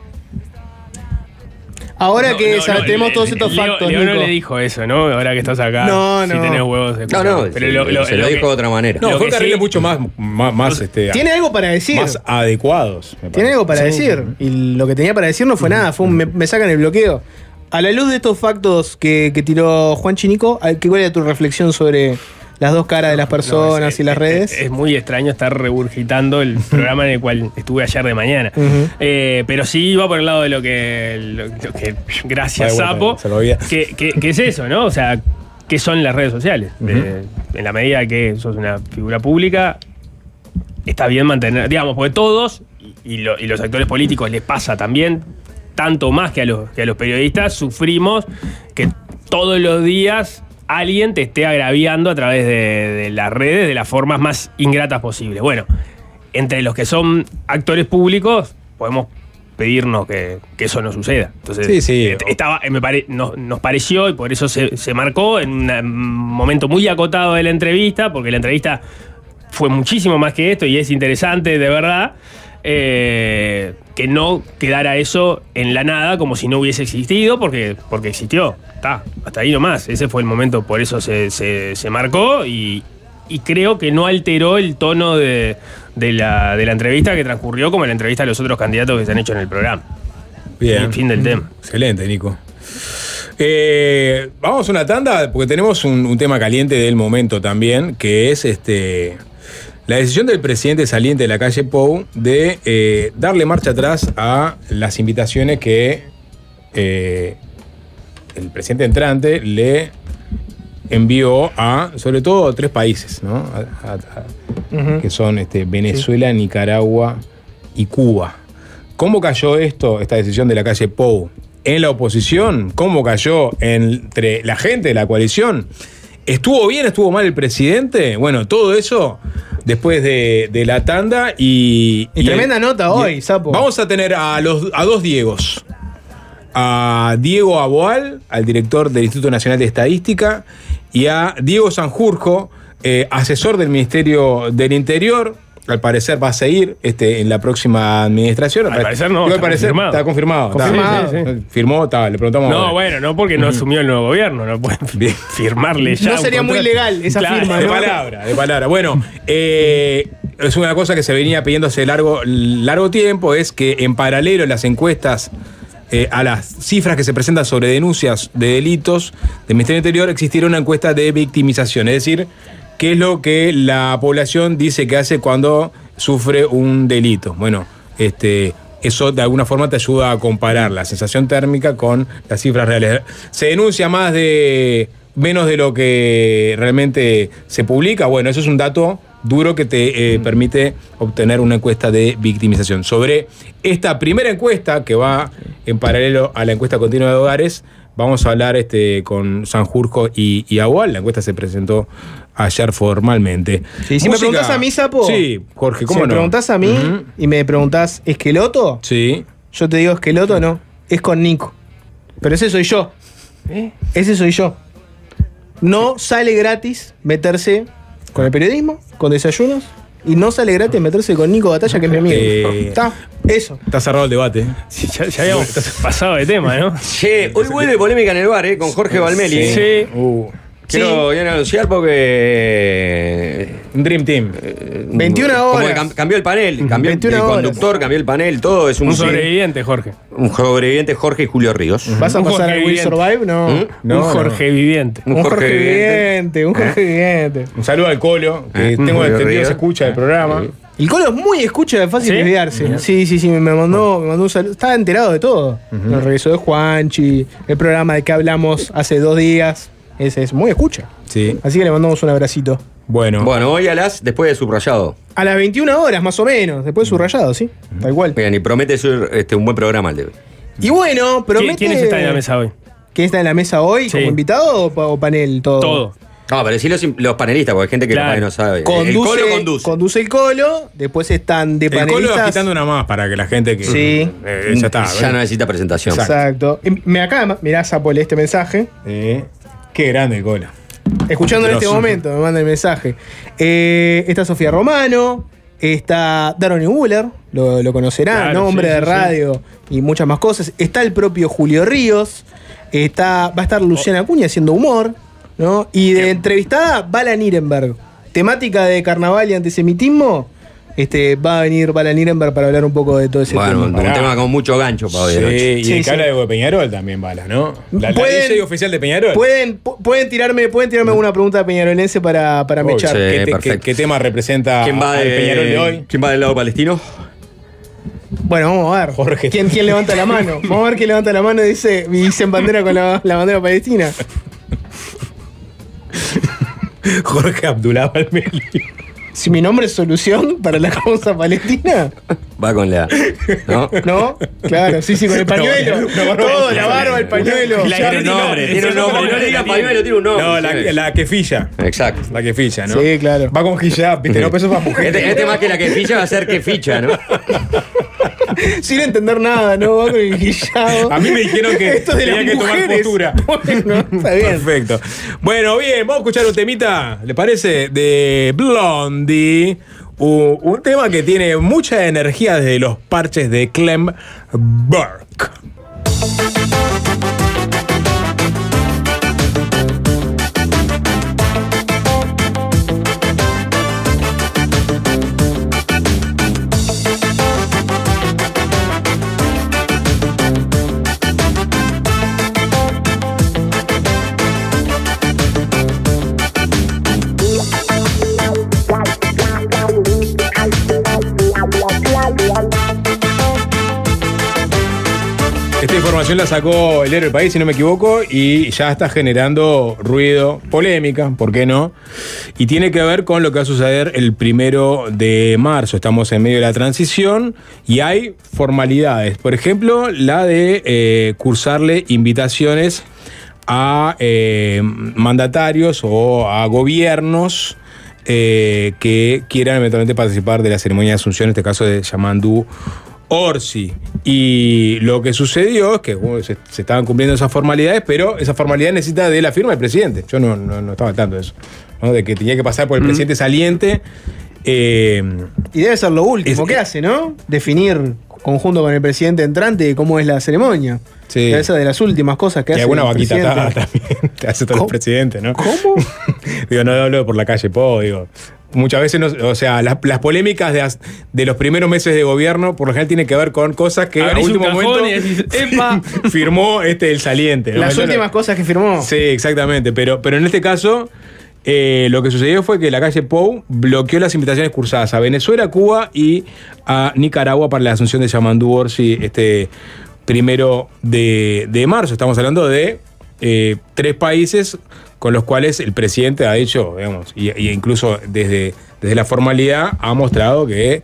Ahora tenemos todos estos factos, Leo Nico. no le dijo eso, ¿no? Ahora que estás acá, si tenés huevos. Pero se lo dijo de otra manera. No, fue carriles mucho más tiene algo para decir. Más adecuados. Tiene algo para decir. Y lo que tenía para decir no fue nada, fue me sacan el bloqueo. A la luz de estos factos que tiró Juanchi, Nico, ¿cuál era tu reflexión sobre las dos caras de las personas y las redes? Es muy extraño estar regurgitando el programa en el cual estuve ayer de mañana. Pero sí iba por el lado de lo que gracias, Sapo, que es eso, ¿no? O sea, ¿qué son las redes sociales? En la medida que sos una figura pública, está bien mantener, digamos, porque todos, y los actores políticos les pasa también, tanto más que a los periodistas, sufrimos que todos los días alguien te esté agraviando a través de las redes de las formas más ingratas posibles. Bueno, entre los que son actores públicos, podemos pedirnos que eso no suceda. Entonces, nos pareció, y por eso se marcó en un momento muy acotado de la entrevista, porque la entrevista fue muchísimo más que esto y es interesante de verdad, que no quedara eso en la nada como si no hubiese existido, porque existió. Hasta ahí nomás. Ese fue el momento, por eso se marcó y y creo que no alteró el tono de la entrevista que transcurrió como la entrevista a los otros candidatos que se han hecho en el programa. Bien. El fin del tema. Excelente, Nico. Vamos a una tanda porque tenemos un tema caliente del momento también, que es la decisión del presidente saliente de la calle Pou de darle marcha atrás a las invitaciones que el presidente entrante le envió a, sobre todo, 3 países, ¿no? Que son Venezuela, Nicaragua y Cuba. ¿Cómo cayó esta decisión de la calle Pou en la oposición? ¿Cómo cayó entre la gente de la coalición? ¿Estuvo bien, estuvo mal el presidente? Bueno, todo eso después de la tanda y tremenda nota hoy, Sapo. Vamos a tener a 2 Diegos. A Diego Aboal, al director del Instituto Nacional de Estadística, y a Diego Sanjurjo, asesor del Ministerio del Interior. Al parecer va a seguir en la próxima administración. Al parecer no, está confirmado. Confirmado. Sí. Firmó, le preguntamos. No, bueno, no porque no asumió el nuevo gobierno, no pueden firmarle ya. No sería muy legal esa firma. De palabra. Bueno, es una cosa que se venía pidiendo hace largo tiempo, es que en paralelo las encuestas a las cifras que se presentan sobre denuncias de delitos del Ministerio del Interior existiera una encuesta de victimización, es decir, qué es lo que la población dice que hace cuando sufre un delito. Bueno, eso de alguna forma te ayuda a comparar la sensación térmica con las cifras reales. Se denuncia menos de lo que realmente se publica. Bueno, eso es un dato duro que te permite obtener una encuesta de victimización. Sobre esta primera encuesta, que va en paralelo a la encuesta continua de hogares, vamos a hablar con Sanjurjo y Agual. La encuesta se presentó ayer formalmente. Sí, si me preguntás a mí, Sapo. Sí, Jorge, ¿cómo no? Si me preguntás a mí y me preguntás, ¿Esqueloto? Sí. Yo te digo Esqueloto, no. Es con Nico. Pero ese soy yo. Ese soy yo. No sale gratis meterse con el periodismo, con desayunos, y no sale gratis meterse con Nico Batalla, que es mi amigo. Está. Eso. Está cerrado el debate. Sí, ya habíamos pasado de tema, ¿no? Che, hoy vuelve polémica en el bar, con Jorge Valmeli. Sí. Quiero anunciar porque... Un Dream Team. 21 horas. Como cambió el panel, cambió el conductor, cambió el panel, todo. Es un sobreviviente, Jorge. Un sobreviviente, Jorge y Julio Ríos. ¿Vas a pasar al Will Survive? No. Un Jorge viviente. Un Jorge viviente. Un saludo al Colo, que tengo entendido se escucha el programa. El Colo es muy escucha, es fácil desviarse. Sí, me mandó un saludo. Estaba enterado de todo. El regreso de Juanchi, el programa de que hablamos hace 2 días. Ese es muy escucha. Sí. Así que le mandamos un abracito. Bueno, hoy después de subrayado. A las 21 horas, más o menos, después de subrayado, sí. Tal cual. Bien, y promete ser un buen programa el de hoy. Y bueno, promete... ¿Quiénes están en la mesa hoy? ¿Quién está en la mesa hoy? ¿Como invitado o panel? Todo. No, pero sí los panelistas, porque hay gente que no sabe. El Colo conduce. Conduce el Colo, después están de panelistas. El Colo agitando una más para que la gente que... Sí. Ya está. Ya no necesita presentación. Exacto. Mirá, Sapo, este mensaje. Qué grande el Colo. Escuchando en este momento, me manda el mensaje. Está Sofía Romano, está Daroni Buller, lo conocerán, ¿no? Hombre de radio y muchas más cosas. Está el propio Julio Ríos, va a estar Luciana Acuña haciendo humor, ¿no? Y de entrevistada, Vala Nirenberg. Temática de carnaval y antisemitismo. Va a venir Vala Nirenberg para hablar un poco de todo ese tema. Bueno, un tema con mucho gancho para ver. Sí, y el que habla de Peñarol también, Vala, ¿no? La DJ oficial de Peñarol. Pueden tirarme alguna pregunta peñarolense para mechar. ¿Qué tema representa al Peñarol de hoy? ¿Quién va del lado palestino? Bueno, vamos a ver. Jorge. ¿Quién levanta la mano? Vamos a ver quién levanta la mano y dice en bandera con la bandera palestina. Jorge Abdullah Valmeli. Si mi nombre es solución para la causa palestina. Va con la. ¿No? ¿No? Claro, sí, con el pañuelo. Todo, la barba, el pañuelo. Tiene un nombre. No le digas pañuelo, tiene un nombre. No, la quefilla. Exacto. La quefilla, ¿no? Sí, claro. Va con hijab, ¿viste? No, pero eso es para mujeres. Este más que la quefilla va a ser queficha, ¿no? Sin entender nada, ¿no? Va con el hijab. A mí me dijeron que esto de tenía que tomar postura. Bueno, está bien. Perfecto. Bueno, bien, vamos a escuchar un temita, ¿le parece? De Blondie. Un tema que tiene mucha energía desde los parches de Clem Burke. información la sacó el diario El País, si no me equivoco, y ya está generando ruido, polémica, ¿por qué no? Y tiene que ver con lo que va a suceder el 1 de marzo. Estamos en medio de la transición y hay formalidades. Por ejemplo, la de cursarle invitaciones a mandatarios o a gobiernos que quieran eventualmente participar de la ceremonia de asunción, en este caso de Yamandu Orsi. Y lo que sucedió es que se estaban cumpliendo esas formalidades, pero esa formalidad necesita de la firma del presidente. Yo no estaba al tanto de eso, ¿no? De que tenía que pasar por el presidente saliente. Y debe ser lo último que hace, ¿no? Definir conjunto con el presidente entrante cómo es la ceremonia. Sí. Esa de las últimas cosas que hace. Y alguna vaquita también te hace todo el presidente, ¿no? ¿Cómo? Digo, no hablo por la calle Po, digo. Muchas veces, las polémicas de los primeros meses de gobierno, por lo general, tienen que ver con cosas que a último momento firmó el saliente, ¿no? Las últimas cosas que firmó. Sí, exactamente. Pero en este caso, lo que sucedió fue que la calle Pou bloqueó las invitaciones cursadas a Venezuela, Cuba y a Nicaragua para la asunción de Yamandu Orsi 1 de marzo. Estamos hablando de 3 países con los cuales el presidente ha dicho, digamos, y incluso desde la formalidad ha mostrado que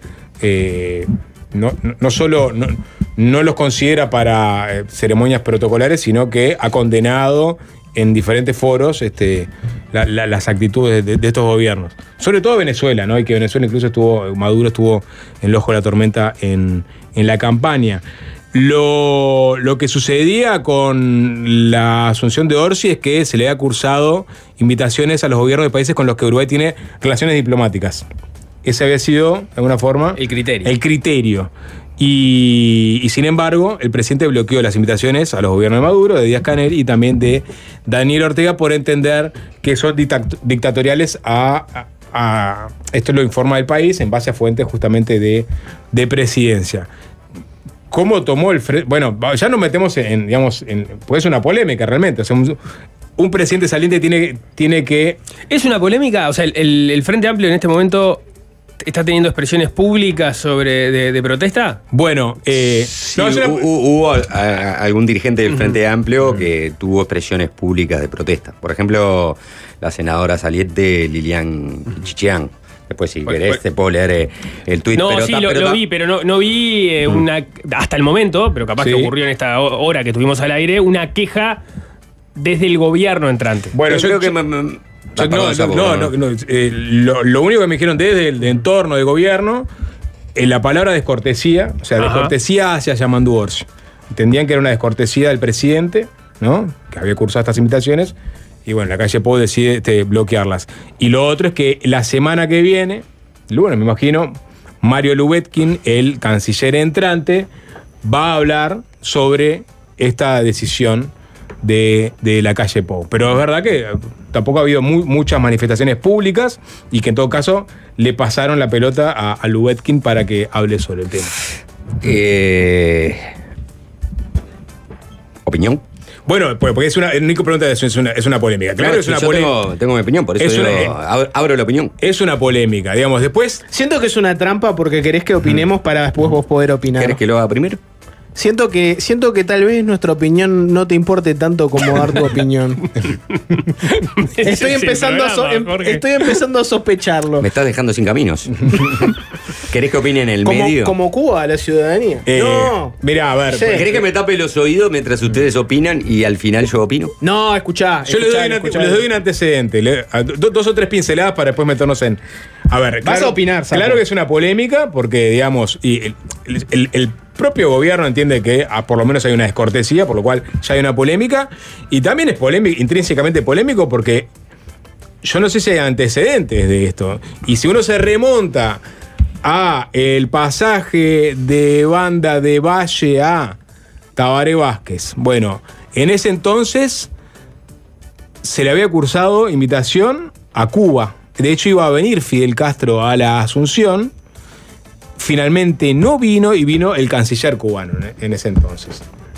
no solo no los considera para ceremonias protocolares, sino que ha condenado en diferentes foros las actitudes de estos gobiernos. Sobre todo Venezuela, ¿no? Y que Venezuela incluso Maduro estuvo en el ojo de la tormenta en la campaña. Lo que sucedía con la asunción de Orsi es que se le ha cursado invitaciones a los gobiernos de países con los que Uruguay tiene relaciones diplomáticas. Ese había sido, de alguna forma, el criterio. Y sin embargo, el presidente bloqueó las invitaciones a los gobiernos de Maduro, de Díaz-Canel y también de Daniel Ortega por entender que son dictatoriales esto lo informa El País en base a fuentes justamente de presidencia. ¿Cómo tomó el frente? Bueno, ya nos metemos pues es una polémica realmente. O sea, un presidente saliente tiene que... ¿Es una polémica? O sea, el Frente Amplio en este momento está teniendo expresiones públicas de protesta. Bueno, sí, hubo algún dirigente del Frente Amplio que tuvo expresiones públicas de protesta. Por ejemplo, la senadora saliente Lilian Chichián. Después, si querés, te puedo leer el tuit. No, sí, lo vi, pero no vi hasta el momento, pero capaz que ocurrió en esta hora que estuvimos al aire, una queja desde el gobierno entrante. Bueno, yo creo que... lo único que me dijeron desde el entorno del gobierno, la palabra descortesía, o sea, descortesía hacia Yamandu Orsi. Entendían que era una descortesía del presidente, ¿no? Que había cursado estas invitaciones. Y bueno, la calle Pou decide bloquearlas. Y lo otro es que la semana que viene, bueno, me imagino, Mario Lubetkin, el canciller entrante, va a hablar sobre esta decisión de la calle Pou. Pero es verdad que tampoco ha habido muchas manifestaciones públicas y que en todo caso le pasaron la pelota a Lubetkin para que hable sobre el tema. ¿Opinión? Bueno, porque es el único pregunta es una polémica. Claro, es una polémica. Tengo mi opinión, por eso abro la opinión. Es una polémica, digamos. Después. Siento que es una trampa porque querés que opinemos para después vos poder opinar. ¿Querés que lo haga primero? Siento que tal vez nuestra opinión no te importe tanto como dar tu opinión. Estoy empezando a sospecharlo. Me estás dejando sin caminos. ¿Querés que opine en el medio? Como Cuba, la ciudadanía. No. Mirá, a ver. Sí. ¿Querés que me tape los oídos mientras ustedes opinan y al final yo opino? No, escuchá. Yo les doy un antecedente. 2 o 3 pinceladas para después meternos en... A ver, vas a opinar, Sapo. Claro que es una polémica porque, digamos, y el propio gobierno entiende que por lo menos hay una descortesía, por lo cual ya hay una polémica. Y también es polémico, intrínsecamente polémico, porque yo no sé si hay antecedentes de esto. Y si uno se remonta a el pasaje de Banda de Valle a Tabaré Vázquez, bueno, en ese entonces se le había cursado invitación a Cuba. De hecho, iba a venir Fidel Castro a la Asunción. Finalmente no vino y vino el canciller cubano en ese entonces.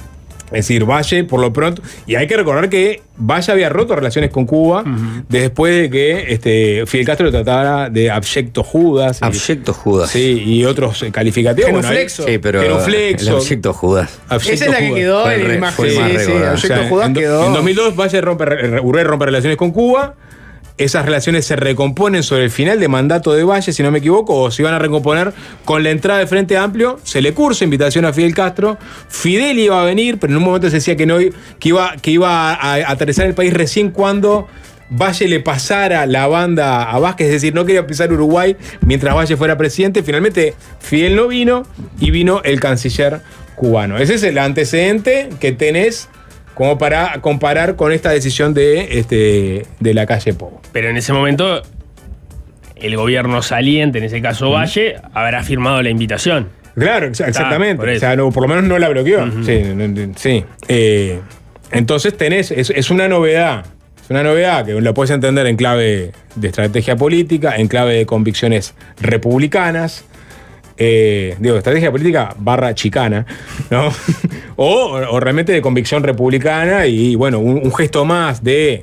Es decir, Valle, por lo pronto, y hay que recordar que Valle había roto relaciones con Cuba después de que Fidel Castro lo tratara de abyecto Judas. Abyecto Judas. Sí, y otros calificativos. Genuflexo. Sí, pero genuflexo. el abyecto Judas. Esa es la que quedó en la imagen. Sí, abyecto Judas quedó. En 2002, Urrey rompe relaciones con Cuba. Esas relaciones se recomponen sobre el final de mandato de Valle, si no me equivoco, o se iban a recomponer con la entrada del Frente Amplio. Se le cursa invitación a Fidel Castro. Fidel iba a venir, pero en un momento se decía que iba a aterrizar el país recién cuando Valle le pasara la banda a Vázquez, es decir, no quería pisar Uruguay mientras Valle fuera presidente. Finalmente Fidel no vino y vino el canciller cubano. Ese es el antecedente que tenés como para comparar con esta decisión de Lacalle Pou. Pero en ese momento, el gobierno saliente, en ese caso Valle, habrá firmado la invitación. Claro, exactamente. Por o sea, por lo menos no la bloqueó. Sí. Entonces es una novedad. Es una novedad que la puedes entender en clave de estrategia política, en clave de convicciones republicanas. Estrategia política / chicana, ¿no? o realmente de convicción republicana y, bueno, un gesto más de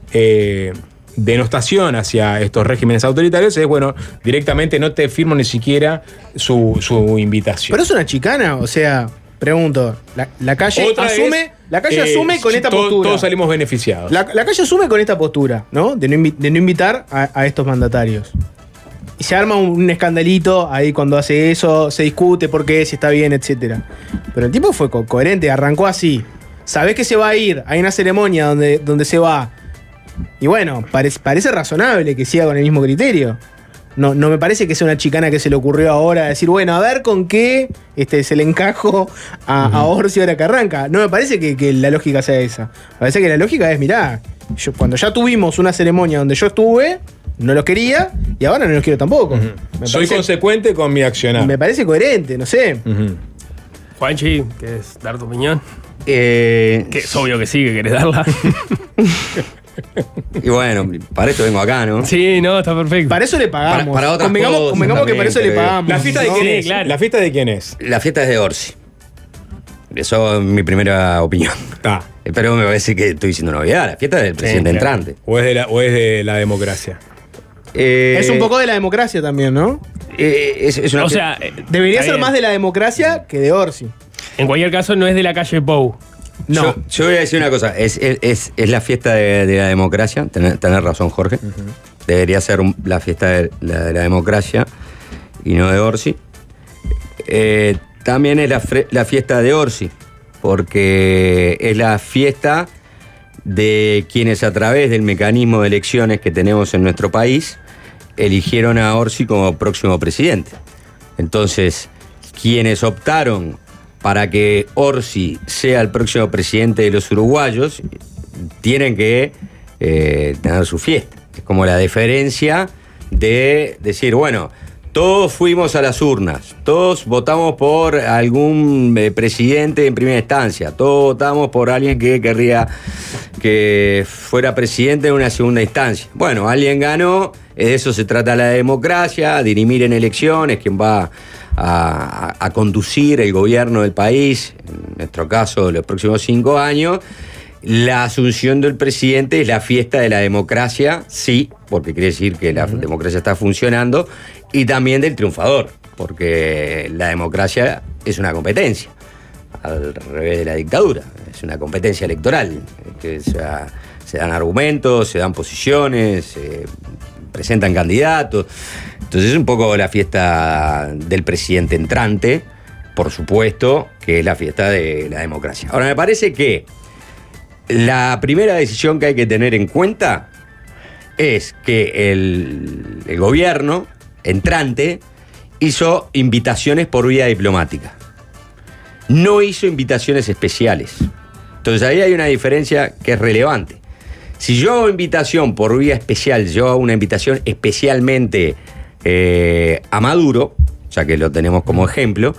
denostación hacia estos regímenes autoritarios es, bueno, directamente no te firmo ni siquiera su invitación. Pero es una chicana, o sea, pregunto, la calle asume con esta postura. Todos salimos beneficiados. La calle asume con esta postura, ¿no? De no invitar a estos mandatarios. Y se arma un escandalito ahí cuando hace eso, se discute por qué, si está bien, etc. Pero el tipo fue coherente, arrancó así. Sabés que se va a ir, hay una ceremonia donde se va. Y bueno, parece razonable que siga con el mismo criterio. No me parece que sea una chicana que se le ocurrió ahora decir, bueno, a ver con qué se le encajo a Orsi ahora que arranca. No me parece que la lógica sea esa. Me parece que la lógica es, mirá, cuando ya tuvimos una ceremonia donde yo estuve, no los quería y ahora no los quiero tampoco. Soy consecuente con mi accionar. Me parece coherente, no sé. Juanchi, ¿querés dar tu opinión? Que es obvio que sí, que querés darla. Y bueno, para eso vengo acá, ¿no? Sí, no, está perfecto. Para eso le pagamos. Para otras cosas convengamos que para eso le pagamos. ¿La fiesta de quién es? Claro. ¿La fiesta de quién es? La fiesta es de Orsi. Eso es mi primera opinión. Pero me parece que estoy diciendo novedad. La fiesta es del presidente entrante. ¿O es de la democracia? Es un poco de la democracia también, ¿no? O sea, debería ser más de la democracia que de Orsi. En cualquier caso, no es de la calle Pou. No. Yo voy a decir una cosa. Es la fiesta de la democracia. Tenés razón, Jorge. Debería ser la fiesta de la democracia y no de Orsi. También es la fiesta de Orsi, porque es la fiesta de quienes a través del mecanismo de elecciones que tenemos en nuestro país eligieron a Orsi como próximo presidente. Entonces, quienes optaron para que Orsi sea el próximo presidente de los uruguayos tienen que tener su fiesta. Es como la deferencia de decir, bueno, todos fuimos a las urnas, todos votamos por algún presidente en primera instancia, todos votamos por alguien que querría que fuera presidente en una segunda instancia. Bueno, alguien ganó, de eso se trata la democracia, dirimir en elecciones quién va a conducir el gobierno del país, en nuestro caso los próximos 5 años. La asunción del presidente es la fiesta de la democracia, sí, porque quiere decir que la democracia está funcionando, y también del triunfador, porque la democracia es una competencia, al revés de la dictadura, es una competencia electoral, que se dan argumentos, se dan posiciones, se presentan candidatos. Entonces es un poco la fiesta del presidente entrante, por supuesto, que es la fiesta de la democracia. Ahora, me parece que la primera decisión que hay que tener en cuenta es que el gobierno entrante hizo invitaciones por vía diplomática. No hizo invitaciones especiales. Entonces ahí hay una diferencia que es relevante. Si yo hago invitación por vía especial, yo hago una invitación especialmente a Maduro, ya que lo tenemos como ejemplo,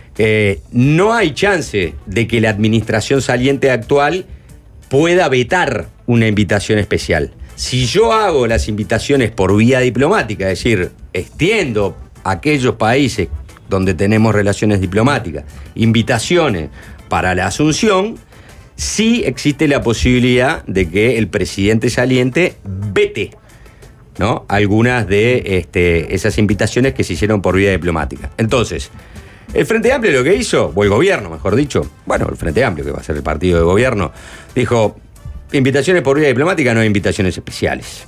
no hay chance de que la administración saliente actual pueda vetar una invitación especial. Si yo hago las invitaciones por vía diplomática, es decir, extiendo a aquellos países donde tenemos relaciones diplomáticas, invitaciones para la asunción, sí existe la posibilidad de que el presidente saliente vete, ¿no?, algunas de esas invitaciones que se hicieron por vía diplomática. Entonces, el Frente Amplio lo que hizo, o el gobierno, mejor dicho, bueno, el Frente Amplio, que va a ser el partido de gobierno, dijo, invitaciones por vía diplomática, no hay invitaciones especiales.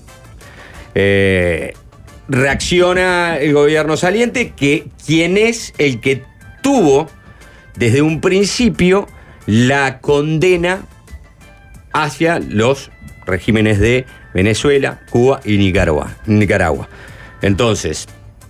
Reacciona el gobierno saliente, quien es el que tuvo desde un principio la condena hacia los regímenes de Venezuela, Cuba y Nicaragua. Entonces,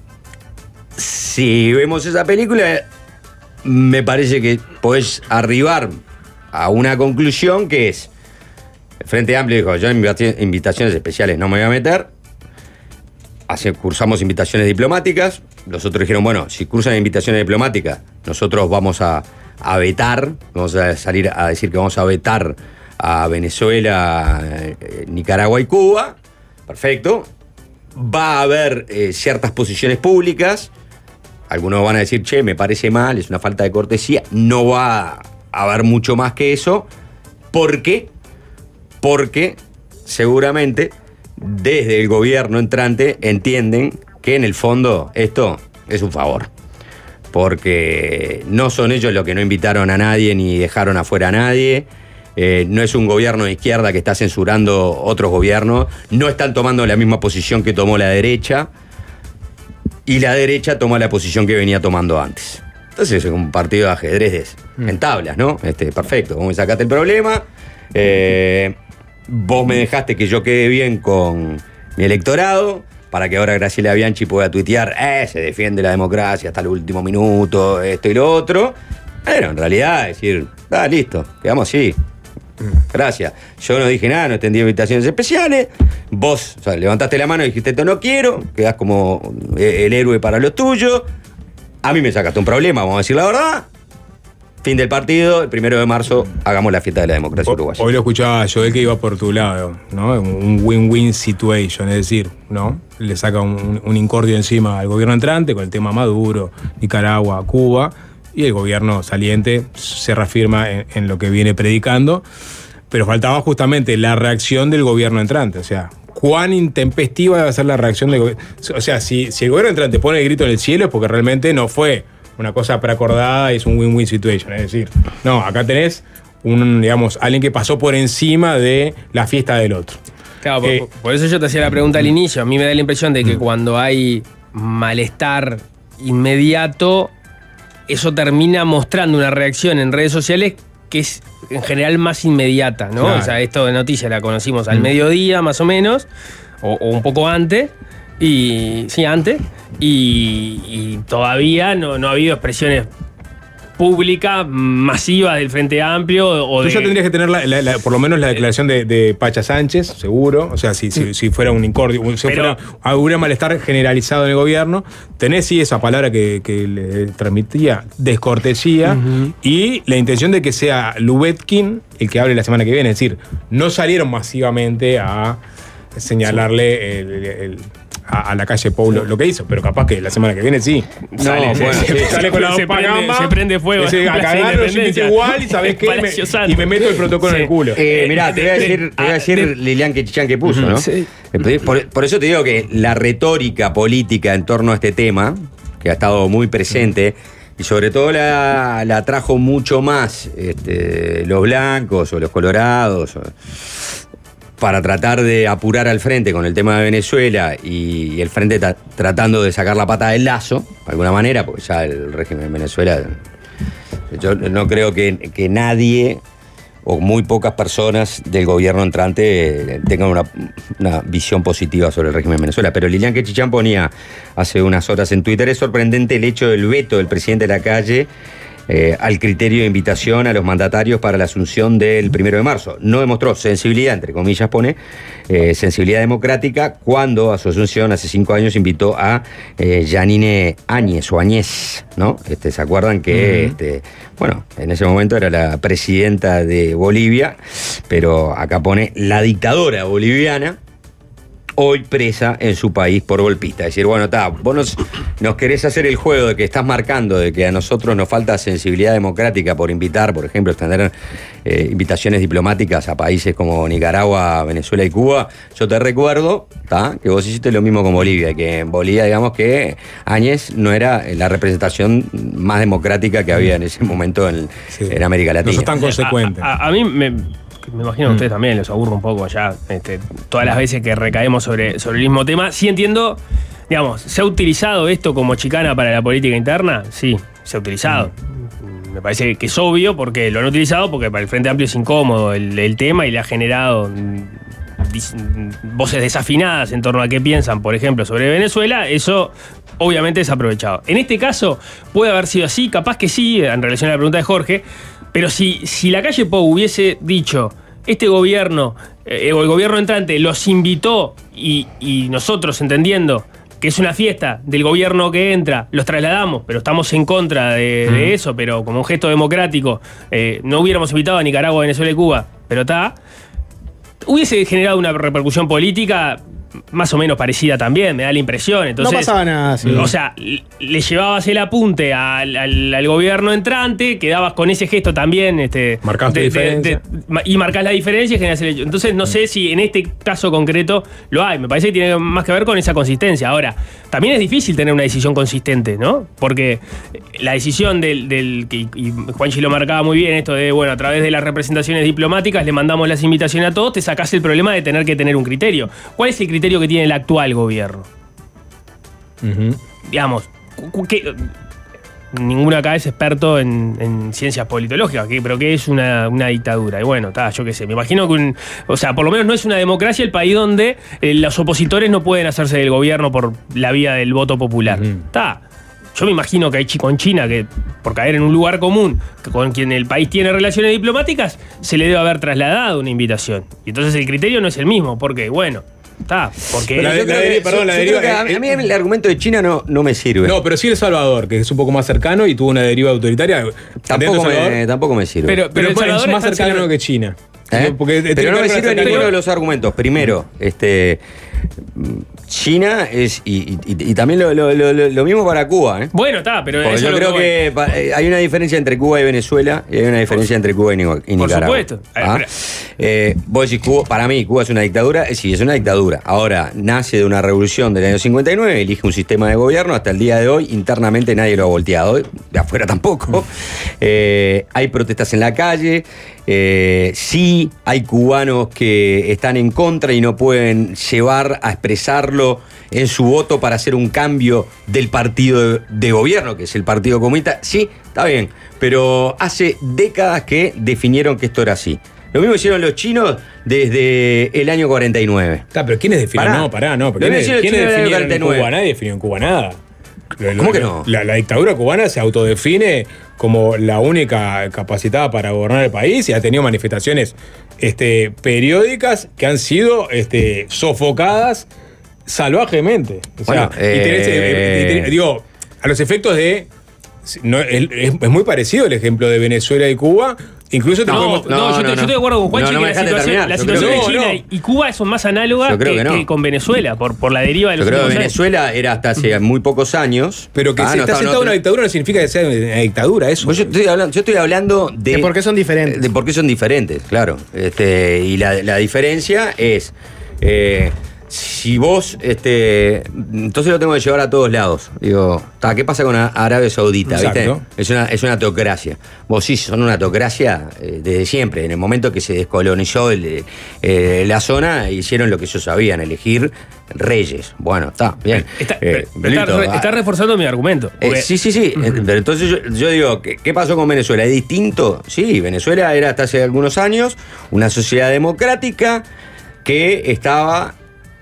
si vemos esa película, me parece que podés arribar a una conclusión que es: el Frente Amplio dijo, yo en invitaciones especiales no me voy a meter. Cursamos invitaciones diplomáticas. Los otros dijeron, bueno, si cursan invitaciones diplomáticas, nosotros vamos a vetar, vamos a salir a decir que vamos a vetar a Venezuela, Nicaragua y Cuba. Perfecto. Va a haber ciertas posiciones públicas. Algunos van a decir, che, me parece mal, es una falta de cortesía. No va a haber mucho más que eso. ¿Por qué? Porque seguramente desde el gobierno entrante entienden que en el fondo esto es un favor. Porque no son ellos los que no invitaron a nadie ni dejaron afuera a nadie. No es un gobierno de izquierda que está censurando otros gobiernos. No están tomando la misma posición que tomó la derecha. Y la derecha toma la posición que venía tomando antes. Entonces es un partido de ajedrez en tablas, ¿no? Perfecto, vos me sacaste el problema. Vos me dejaste que yo quede bien con mi electorado para que ahora Graciela Bianchi pueda tuitear, se defiende la democracia hasta el último minuto, esto y lo otro. Pero en realidad decir, listo, quedamos así. Gracias. Yo no dije nada, no extendí invitaciones especiales. Vos levantaste la mano y dijiste, esto no quiero, quedás como el héroe para los tuyos. A mí me sacaste un problema, vamos a decir la verdad. Fin del partido, el 1 de marzo, hagamos la fiesta de la democracia uruguaya. Hoy lo escuchaba Joel, que iba por tu lado, ¿no? Un win-win situation, es decir, ¿no? Le saca un incordio encima al gobierno entrante con el tema Maduro, Nicaragua, Cuba, y el gobierno saliente se reafirma en lo que viene predicando, pero faltaba justamente la reacción del gobierno entrante, o sea, cuán intempestiva debe ser la reacción del gobierno. O sea, si el gobierno entrante pone el grito en el cielo es porque realmente no fue una cosa preacordada y es un win-win situation. Es decir, no, acá tenés alguien que pasó por encima de la fiesta del otro. Claro, por eso yo te hacía la pregunta al inicio. A mí me da la impresión de que cuando hay malestar inmediato, eso termina mostrando una reacción en redes sociales que es en general más inmediata, ¿no? Claro. O sea, esto de noticias la conocimos al mediodía, más o menos, o un poco antes. Antes. Y todavía no ha habido expresiones públicas masivas del Frente Amplio. Tú ya tendrías que tener por lo menos la declaración de Pacha Sánchez, seguro. O sea, si fuera un incordio, si fuera un malestar generalizado en el gobierno, tenés esa palabra que le transmitía, descortesía, y la intención de que sea Lubetkin el que hable la semana que viene. Es decir, no salieron masivamente a señalarle a la calle Pou lo que hizo, pero capaz que la semana que viene sí. Sale con la dos pagambas, se prende fuego. A cagarlo, yo me igual y sabés qué, y me meto el protocolo en el culo. Mirá, te voy a decir Lilian que Chichán que puso, ¿no? Sí. Por eso te digo que la retórica política en torno a este tema, que ha estado muy presente, y sobre todo la trajo mucho más los blancos o los colorados, para tratar de apurar al frente con el tema de Venezuela, y el frente tratando de sacar la pata del lazo, de alguna manera, porque ya el régimen de Venezuela, yo no creo que nadie o muy pocas personas del gobierno entrante tengan una visión positiva sobre el régimen de Venezuela. Pero Lilian Quechichán ponía hace unas horas en Twitter, es sorprendente el hecho del veto del presidente de la calle al criterio de invitación a los mandatarios para la asunción del 1 de marzo. No demostró sensibilidad, entre comillas pone, sensibilidad democrática, cuando a su asunción hace 5 años invitó a Yanine Áñez, ¿no? ¿Se acuerdan que, en ese momento era la presidenta de Bolivia, pero acá pone la dictadora boliviana, hoy presa en su país por golpista. Es decir, bueno, vos nos querés hacer el juego de que estás marcando de que a nosotros nos falta sensibilidad democrática por invitar, por ejemplo, extender invitaciones diplomáticas a países como Nicaragua, Venezuela y Cuba. Yo te recuerdo que vos hiciste lo mismo con Bolivia, que en Bolivia, digamos que Áñez no era la representación más democrática que había en ese momento en América Latina. No sos tan consecuente. A mí me imagino que a ustedes también les aburre un poco ya todas las veces que recaemos sobre el mismo tema. Sí entiendo, digamos, ¿se ha utilizado esto como chicana para la política interna? Sí, se ha utilizado. Me parece que es obvio porque lo han utilizado, porque para el Frente Amplio es incómodo el tema y le ha generado voces desafinadas en torno a qué piensan, por ejemplo, sobre Venezuela. Eso obviamente es aprovechado. En este caso puede haber sido así, capaz que sí, en relación a la pregunta de Jorge. Pero si la calle Pou hubiese dicho, este gobierno, o el gobierno entrante, los invitó y nosotros, entendiendo que es una fiesta del gobierno que entra, los trasladamos, pero estamos en contra de eso, pero como un gesto democrático, no hubiéramos invitado a Nicaragua, Venezuela y Cuba, pero hubiese generado una repercusión política más o menos parecida también, me da la impresión. Entonces, no pasaba nada así. O sea, le llevabas el apunte al gobierno entrante, quedabas con ese gesto también. Marcás la diferencia. Y marcás la diferencia y generás el hecho. Entonces, no sé si en este caso concreto lo hay. Me parece que tiene más que ver con esa consistencia. Ahora, también es difícil tener una decisión consistente, ¿no? Porque la decisión y Juanchi lo marcaba muy bien, esto de, bueno, a través de las representaciones diplomáticas le mandamos las invitaciones a todos, te sacás el problema de tener que tener un criterio. ¿Cuál es el criterio que tiene el actual gobierno? Digamos, ninguno acá es experto en ciencias politológicas, pero ¿qué es una dictadura? Y bueno, yo qué sé, me imagino que por lo menos no es una democracia el país donde los opositores no pueden hacerse del gobierno por la vía del voto popular. Yo me imagino que hay con China, que por caer en un lugar común con quien el país tiene relaciones diplomáticas, se le debe haber trasladado una invitación. Y entonces el criterio no es el mismo, porque bueno, porque a mí el argumento de China no me sirve. No, pero sí El Salvador, que es un poco más cercano y tuvo una deriva autoritaria. Tampoco me sirve. Pero El Salvador es más cercano que China. Pero no me sirve ninguno de los argumentos. Primero, China es y también lo mismo para Cuba, Bueno, pero porque yo creo que hay una diferencia entre Cuba y Venezuela y hay una diferencia entre Cuba y Nicaragua. Por supuesto. Vos decís, para mí Cuba es una dictadura. Sí, es una dictadura. Ahora, nace de una revolución del año 59, elige un sistema de gobierno. Hasta el día de hoy, internamente nadie lo ha volteado. De afuera tampoco. Hay protestas en la calle. Sí, hay cubanos que están en contra y no pueden llevar a expresarlo en su voto para hacer un cambio del partido de gobierno, que es el Partido Comunista. Sí, está bien, pero hace décadas que definieron que esto era así. Lo mismo hicieron los chinos desde el año 49. Pero ¿quiénes definieron? No. ¿Quiénes definieron en Cuba? Nadie definió en Cuba nada. ¿Cómo que no? La dictadura cubana se autodefine como la única capacitada para gobernar el país y ha tenido manifestaciones periódicas que han sido sofocadas salvajemente. O sea, digo, a los efectos de... es muy parecido el ejemplo de Venezuela y Cuba. Incluso yo estoy de acuerdo con Juanchi que la situación de China y Cuba son más análogas que con Venezuela, por la deriva de los últimos años. Venezuela era hasta hace muy pocos años. Pero que está sentado en una dictadura no significa que sea una dictadura, eso. Pues yo estoy hablando de por qué son diferentes. De por qué son diferentes, claro. Y la diferencia es... si vos, entonces lo tengo que llevar a todos lados. Digo, ¿qué pasa con Arabia Saudita? ¿Viste? Es una teocracia. Vos sí, son una teocracia desde siempre. En el momento que se descolonizó la zona, hicieron lo que ellos sabían, elegir reyes. Bueno, está bien. Está reforzando mi argumento. Sí. Pero entonces yo digo, ¿qué pasó con Venezuela? ¿Es distinto? Sí, Venezuela era hasta hace algunos años una sociedad democrática que estaba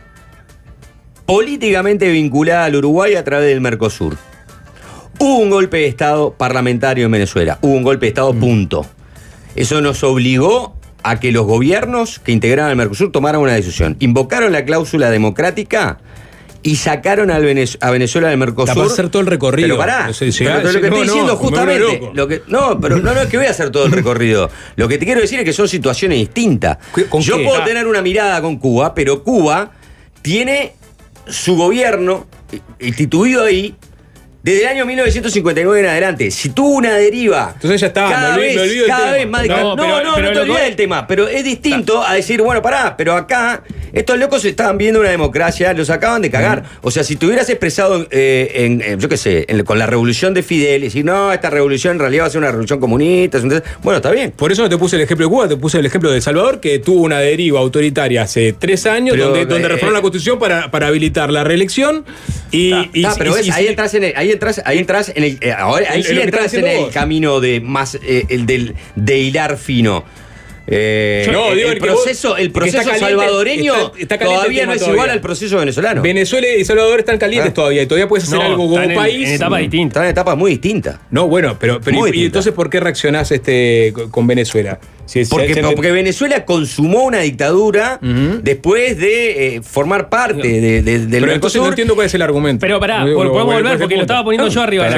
políticamente vinculada al Uruguay a través del Mercosur. Hubo un golpe de Estado parlamentario en Venezuela. Hubo un golpe de Estado, punto. Eso nos obligó a que los gobiernos que integraban el Mercosur tomaran una decisión. Invocaron la cláusula democrática y sacaron a Venezuela del Mercosur. Para hacer todo el recorrido. Pero pará. Pero lo que estoy diciendo justamente. No es que voy a hacer todo el recorrido. Lo que te quiero decir es que son situaciones distintas. Yo puedo tener una mirada con Cuba, pero Cuba tiene su gobierno instituido ahí desde el año 1959 en adelante. Si tuvo una deriva. Entonces ya está, cada vez más no te olvides del tema. Pero es distinto a decir, bueno, pará, pero acá estos locos estaban viendo una democracia, los acaban de cagar. O sea, si te hubieras expresado yo qué sé, con la revolución de Fidel, y decir, no, esta revolución en realidad va a ser una revolución comunista. Bueno, está bien. Por eso no te puse el ejemplo de Cuba, te puse el ejemplo de El Salvador, que tuvo una deriva autoritaria hace 3 años, pero, donde reformó la Constitución para habilitar la reelección. Pero ahí entras en el. Ahí sí entras en el camino de más de hilar fino. El proceso salvadoreño todavía no es igual al proceso venezolano. Venezuela y Salvador están calientes todavía y todavía puedes hacer algo como país. En etapas distintas. Están en etapas muy distintas. No, bueno, pero ¿y entonces por qué reaccionás con Venezuela? Porque Venezuela consumó una dictadura después de formar parte del Pero entonces no entiendo cuál es el argumento. Pero pará, podemos volver porque lo estaba poniendo yo arriba.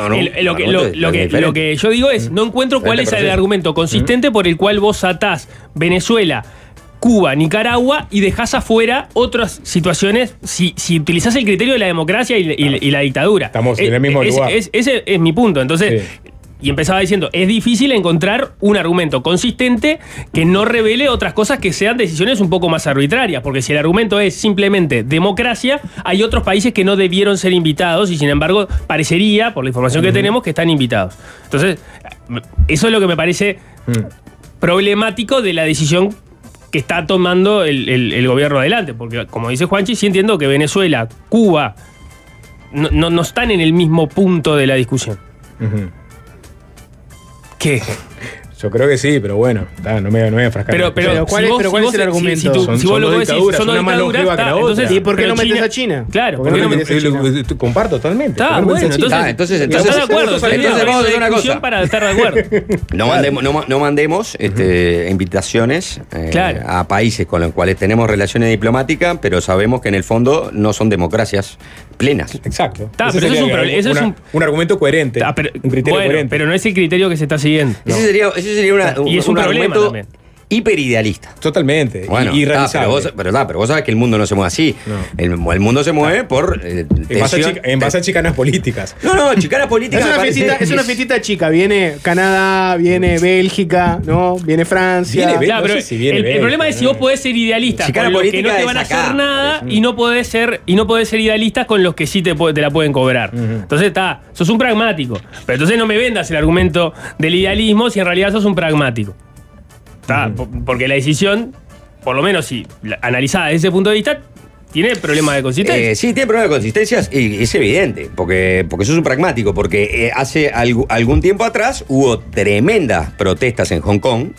Lo que yo digo es, no encuentro cuál es el argumento consistente por el cual vos atás Venezuela, Cuba, Nicaragua y dejás afuera otras situaciones si utilizás el criterio de la democracia y la dictadura. Estamos en el mismo lugar. Ese es mi punto. Entonces... Sí. Y empezaba diciendo, es difícil encontrar un argumento consistente que no revele otras cosas que sean decisiones un poco más arbitrarias, porque si el argumento es simplemente democracia, hay otros países que no debieron ser invitados y sin embargo parecería, por la información que tenemos, que están invitados. Entonces, eso es lo que me parece problemático de la decisión que está tomando el gobierno adelante, porque como dice Juanchi, sí entiendo que Venezuela, Cuba, no están en el mismo punto de la discusión. ¿Qué? Yo creo que sí, pero bueno, no me voy a enfrascar. Pero ¿cuál es el argumento? Si vos lo decís, son una más longeva que la otra. ¿Y por qué no metes a China? Claro. Comparto totalmente. Está bueno, entonces ¿estás de acuerdo? Entonces vamos a hacer una cosa. Para estar de acuerdo. No mandemos invitaciones a países con los cuales tenemos relaciones diplomáticas, pero sabemos que en el fondo no son democracias plenas. Exacto. Pero eso es un argumento coherente. Un criterio coherente. Pero no es el criterio que se está siguiendo. Ese sería un argumento también. Hiperidealista. Totalmente. Bueno, irrealizable. Pero vos sabés que el mundo no se mueve así. No. El mundo se mueve por en base a chicanas políticas. No, chicanas políticas. Es una fiestita chica. Viene Canadá, viene Bélgica, ¿no? Viene Francia. El problema es si vos podés ser idealista con los que no te van a hacer nada y no podés ser idealista con los que sí te la pueden cobrar. Entonces sos un pragmático. Pero entonces no me vendas el argumento del idealismo si en realidad sos un pragmático. Porque la decisión, por lo menos si analizada desde ese punto de vista, tiene problemas de consistencia. Sí, tiene problemas de consistencia y es evidente, porque sos un pragmático, porque hace algún tiempo atrás hubo tremendas protestas en Hong Kong,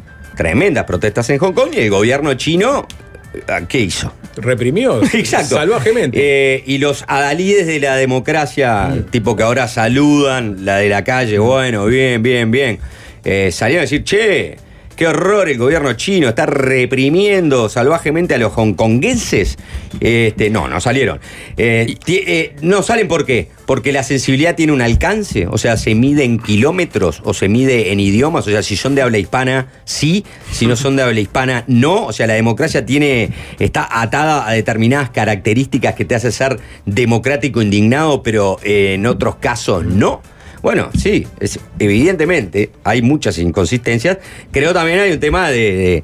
y el gobierno chino, ¿qué hizo? Reprimió. Exacto. Salvajemente. Y los adalides de la democracia, tipo que ahora saludan la de la calle, bueno, bien, salieron a decir, che, qué horror, el gobierno chino está reprimiendo salvajemente a los hongkonguenses. No salieron. No salen, ¿por qué? Porque la sensibilidad tiene un alcance, o sea, se mide en kilómetros o se mide en idiomas, o sea, si son de habla hispana, sí, si no son de habla hispana, no. O sea, la democracia está atada a determinadas características que te hace ser democrático indignado, pero en otros casos no. Bueno, sí, evidentemente hay muchas inconsistencias. Creo también hay un tema de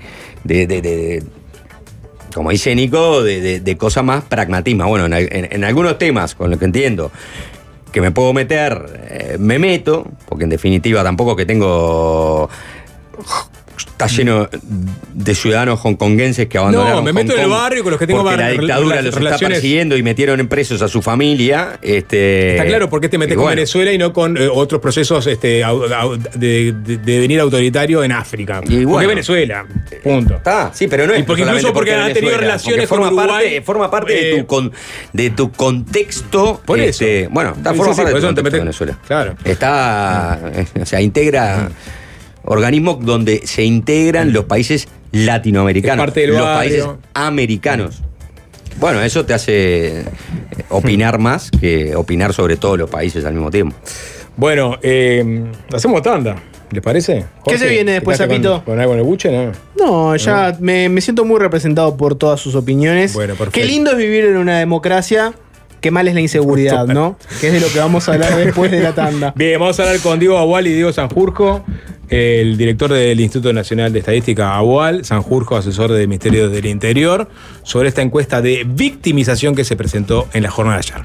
como dice Nico, de cosas más pragmatismo. Bueno, en algunos temas, con lo que entiendo, que me puedo meter, me meto, porque en definitiva tampoco que tengo... Está lleno de ciudadanos hongkonguenses que abandonaron. No, me meto en el barrio con los que tengo porque la dictadura los está persiguiendo y metieron en presos a su familia. Está claro por qué te metes con Venezuela y no con otros procesos de venir autoritario en África. Porque Venezuela, punto. Está, sí, pero no es. Y porque incluso porque han tenido relaciones con Uruguay. Forma parte de tu contexto. Por eso. Bueno, forma parte de tu contexto de Venezuela. Claro. Está, o sea, integra... organismos donde se integran los países latinoamericanos, los países americanos. Bueno, eso te hace opinar más que opinar sobre todos los países al mismo tiempo. Bueno, hacemos tanda. ¿Les parece? ¿Qué se viene después, Zapito? ¿Con algo en el buche? No. No, ya me siento muy representado por todas sus opiniones. Bueno, perfecto. Qué lindo es vivir en una democracia. Qué mal es la inseguridad, ¿no? Que es de lo que vamos a hablar después de la tanda. Bien, vamos a hablar con Diego Abual y Diego Sanjurjo, el director del Instituto Nacional de Estadística, Abual, Sanjurjo, asesor del Ministerio del Interior, sobre esta encuesta de victimización que se presentó en la jornada de ayer.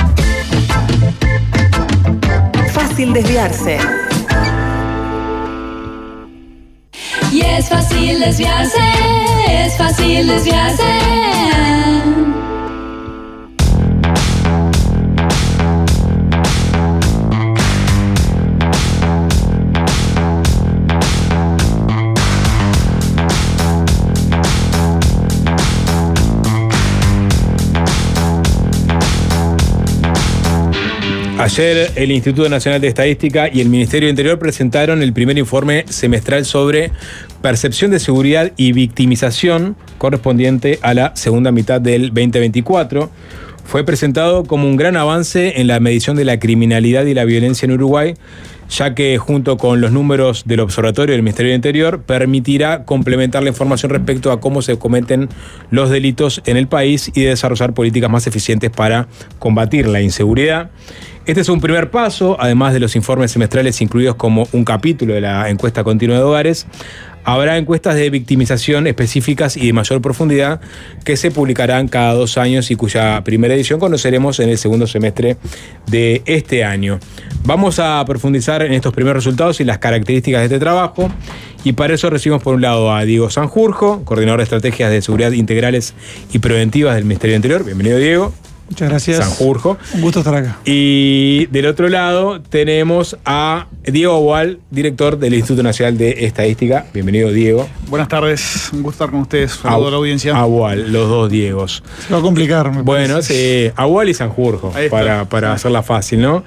Fácil desviarse. Y es fácil desviarse, es fácil desviarse. Ayer el Instituto Nacional de Estadística y el Ministerio del Interior presentaron el primer informe semestral sobre percepción de seguridad y victimización correspondiente a la segunda mitad del 2024. Fue presentado como un gran avance en la medición de la criminalidad y la violencia en Uruguay, ya que junto con los números del Observatorio del Ministerio del Interior permitirá complementar la información respecto a cómo se cometen los delitos en el país y desarrollar políticas más eficientes para combatir la inseguridad. Este es un primer paso, además de los informes semestrales incluidos como un capítulo de la encuesta continua de hogares. Habrá encuestas de victimización específicas y de mayor profundidad que se publicarán cada 2 años y cuya primera edición conoceremos en el segundo semestre de este año. Vamos a profundizar en estos primeros resultados y las características de este trabajo, y para eso recibimos por un lado a Diego Sanjurjo, coordinador de estrategias de seguridad integrales y preventivas del Ministerio del Interior. Bienvenido, Diego. Muchas gracias. Sanjurjo. Un gusto estar acá. Y del otro lado tenemos a Diego Abual, director del Instituto Nacional de Estadística. Bienvenido, Diego. Buenas tardes, un gusto estar con ustedes. Saludo a la audiencia. Abual, los dos Diegos. Se va a complicar, me Bueno, parece. sí, Abual y Sanjurjo, para hacerla fácil, ¿no?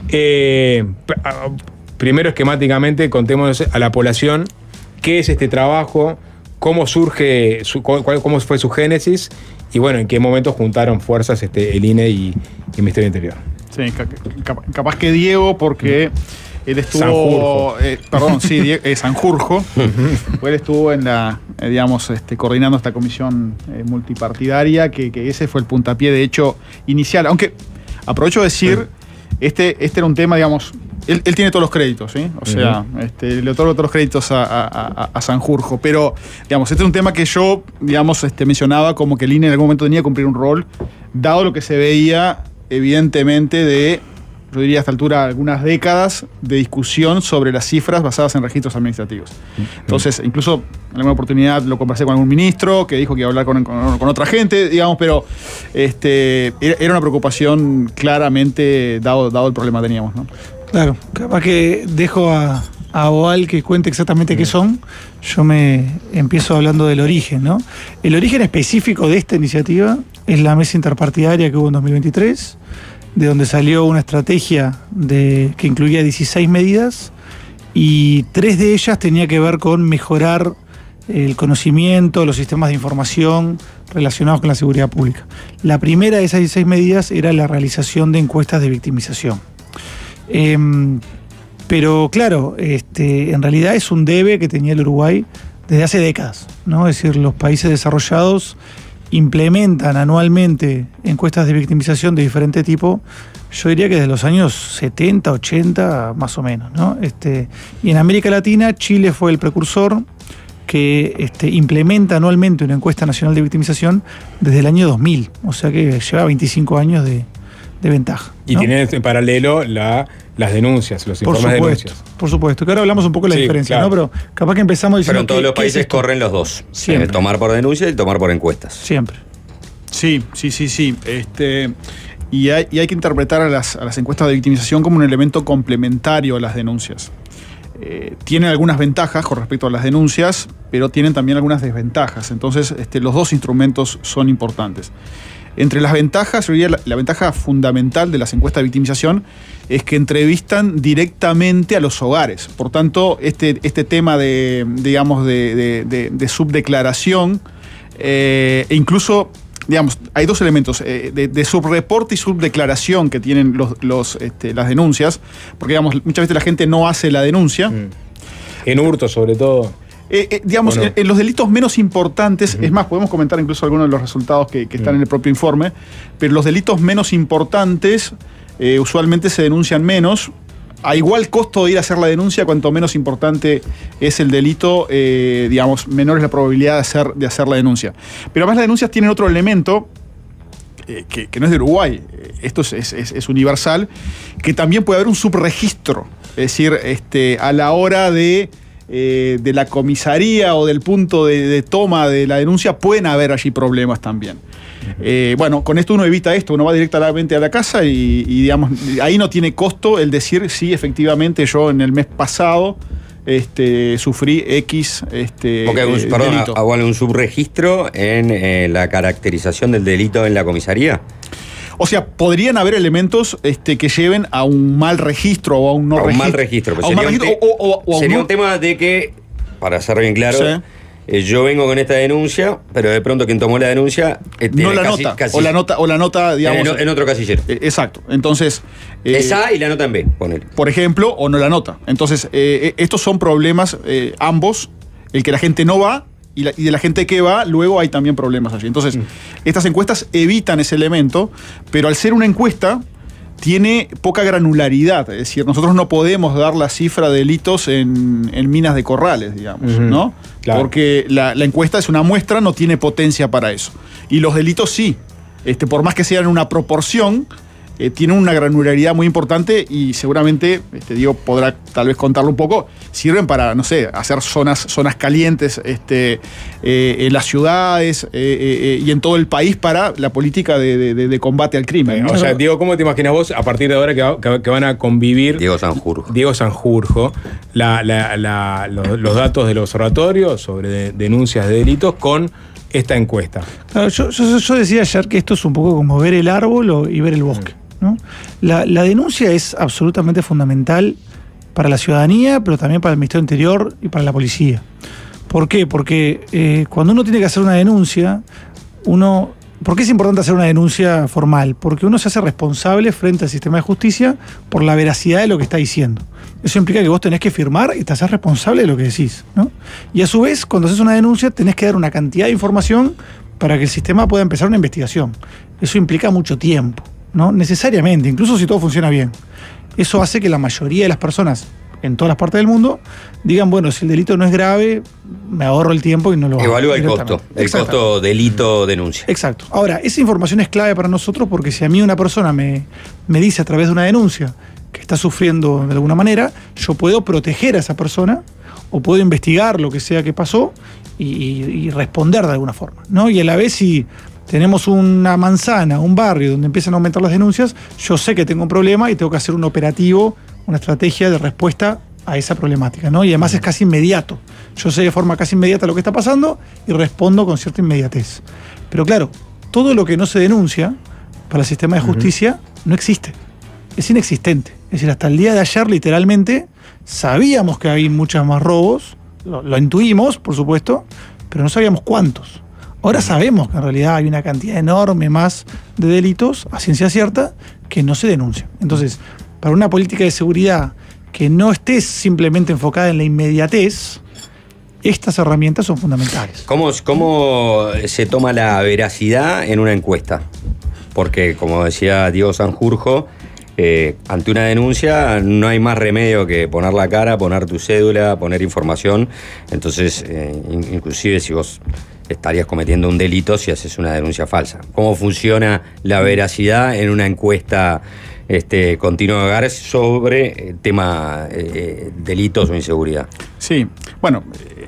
Primero, esquemáticamente, contemos a la población qué es este trabajo, cómo surge, cómo fue su génesis. Y bueno, ¿en qué momento juntaron fuerzas el INE y el Ministerio del Interior? Sí, capaz que Diego, porque él estuvo... Sanjurjo. Él estuvo en la, coordinando esta comisión multipartidaria, que ese fue el puntapié, de hecho, inicial. Aunque, aprovecho de decir, este era un tema, digamos... Él tiene todos los créditos, ¿sí? O sea, le otorgo todos los créditos a Sanjurjo. Pero, digamos, este es un tema que yo, mencionaba como que el INE en algún momento tenía que cumplir un rol, dado lo que se veía, evidentemente, de, yo diría a esta altura, algunas décadas de discusión sobre las cifras basadas en registros administrativos. Entonces, incluso en alguna oportunidad lo conversé con algún ministro que dijo que iba a hablar con otra gente, digamos, pero era una preocupación claramente, dado el problema que teníamos, ¿no? Claro, capaz que dejo a Abual que cuente exactamente qué son. Yo me empiezo hablando del origen, ¿no? El origen específico de esta iniciativa es la mesa interpartidaria que hubo en 2023, de donde salió una estrategia que incluía 16 medidas, y 3 de ellas tenía que ver con mejorar el conocimiento, los sistemas de información relacionados con la seguridad pública. La primera de esas 16 medidas era la realización de encuestas de victimización. Pero claro, en realidad es un debe que tenía el Uruguay desde hace décadas, ¿no? Es decir, los países desarrollados implementan anualmente encuestas de victimización de diferente tipo, yo diría que desde los años 70, 80, más o menos, ¿no? Y en América Latina, Chile fue el precursor que implementa anualmente una encuesta nacional de victimización desde el año 2000, o sea que lleva 25 años de ventaja, ¿no? Y tiene en paralelo las denuncias, los informes de denuncias. Por supuesto, que ahora hablamos un poco de la diferencia, claro, ¿no? Pero capaz que empezamos diciendo. Pero en todos los países corren los dos. Siempre. Tomar por denuncia y tomar por encuestas. Siempre. Sí. Y hay que interpretar a las encuestas de victimización como un elemento complementario a las denuncias. Tienen algunas ventajas con respecto a las denuncias, pero tienen también algunas desventajas. Entonces, los dos instrumentos son importantes. Entre las ventajas, yo diría la ventaja fundamental de las encuestas de victimización es que entrevistan directamente a los hogares. Por tanto, este tema de subdeclaración, incluso, digamos, hay dos elementos, de subreporte y subdeclaración que tienen las denuncias, porque, digamos, muchas veces la gente no hace la denuncia. En hurto, sobre todo. Digamos, Bueno. en los delitos menos importantes, es más, podemos comentar incluso algunos de los resultados que están en el propio informe, pero los delitos menos importantes usualmente se denuncian menos. A igual costo de ir a hacer la denuncia, cuanto menos importante es el delito, digamos, menor es la probabilidad de hacer la denuncia. Pero además las denuncias tienen otro elemento que no es de Uruguay, esto es universal, que también puede haber un subregistro. Es decir, a la hora de la comisaría o del punto de toma de la denuncia pueden haber allí problemas también. Bueno, con esto uno evita esto, uno va directamente a la casa y digamos, ahí no tiene costo el decir sí, efectivamente yo en el mes pasado sufrí X delito. ¿Hago un subregistro en la caracterización del delito en la comisaría? O sea, podrían haber elementos que lleven a un mal registro o a un no registro. A un mal registro. Pero sería un tema de que, para ser bien claro, sí, yo vengo con esta denuncia, pero de pronto quien tomó la denuncia no la nota. O la nota, digamos. En otro casillero. Exacto. Entonces. Es A y la nota en B, ponele. Por ejemplo, o no la nota. Entonces, estos son problemas ambos. El que la gente no va. Y de la gente que va, luego hay también problemas allí. Entonces, estas encuestas evitan ese elemento, pero al ser una encuesta, tiene poca granularidad. Es decir, nosotros no podemos dar la cifra de delitos en minas de corrales, digamos, ¿no? Claro. Porque la encuesta es una muestra, no tiene potencia para eso. Y los delitos sí. Por más que sean una proporción, tienen una granularidad muy importante y seguramente, Diego podrá tal vez contarlo un poco, sirven para, no sé, hacer zonas calientes en las ciudades y en todo el país para la política de combate al crimen, ¿no? O sea, Diego, ¿cómo te imaginas vos a partir de ahora que van a convivir Diego Sanjurjo, los datos del observatorio sobre denuncias de delitos con esta encuesta? Claro, yo decía ayer que esto es un poco como ver el árbol y ver el bosque, ¿no? La denuncia es absolutamente fundamental para la ciudadanía, pero también para el Ministerio del Interior y para la policía. ¿Por qué? Porque cuando uno tiene que hacer una denuncia, ¿por qué es importante hacer una denuncia formal? Porque uno se hace responsable frente al sistema de justicia por la veracidad de lo que está diciendo. Eso implica que vos tenés que firmar y te haces responsable de lo que decís, ¿no? Y a su vez, cuando haces una denuncia, tenés que dar una cantidad de información para que el sistema pueda empezar una investigación. Eso implica mucho tiempo, ¿no? Necesariamente, incluso si todo funciona bien. Eso hace que la mayoría de las personas en todas las partes del mundo digan, bueno, si el delito no es grave, me ahorro el tiempo y no lo hago. Evalúa el costo delito denuncia. Exacto. Ahora, esa información es clave para nosotros porque si a mí una persona me dice a través de una denuncia que está sufriendo de alguna manera, yo puedo proteger a esa persona o puedo investigar lo que sea que pasó y responder de alguna forma, ¿no? Y a la vez, si tenemos una manzana, un barrio donde empiezan a aumentar las denuncias, yo sé que tengo un problema y tengo que hacer un operativo, una estrategia de respuesta a esa problemática, ¿no? Y además es casi inmediato. Yo sé de forma casi inmediata lo que está pasando y respondo con cierta inmediatez. Pero claro, todo lo que no se denuncia para el sistema de justicia no existe. Es inexistente. Es decir, hasta el día de ayer, literalmente, sabíamos que había muchos más robos, lo intuimos, por supuesto, pero no sabíamos cuántos. Ahora sabemos que en realidad hay una cantidad enorme más de delitos, a ciencia cierta, que no se denuncian. Entonces, para una política de seguridad que no esté simplemente enfocada en la inmediatez, estas herramientas son fundamentales. ¿Cómo se toma la veracidad en una encuesta? Porque, como decía Diego Sanjurjo, ante una denuncia no hay más remedio que poner la cara, poner tu cédula, poner información. Entonces, inclusive si vos estarías cometiendo un delito si haces una denuncia falsa. ¿Cómo funciona la veracidad en una encuesta continua de hogar sobre tema delitos o inseguridad? Sí, bueno,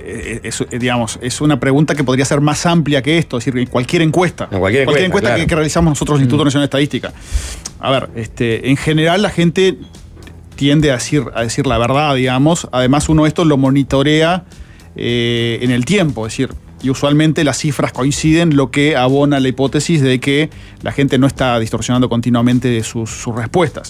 es una pregunta que podría ser más amplia que esto, es decir, en cualquier encuesta. Cualquier encuesta claro. que realizamos nosotros, Instituto Nacional de Estadística. A ver, en general la gente tiende a decir la verdad, digamos. Además, uno esto lo monitorea en el tiempo, es decir, y usualmente las cifras coinciden, lo que abona la hipótesis de que la gente no está distorsionando continuamente sus respuestas.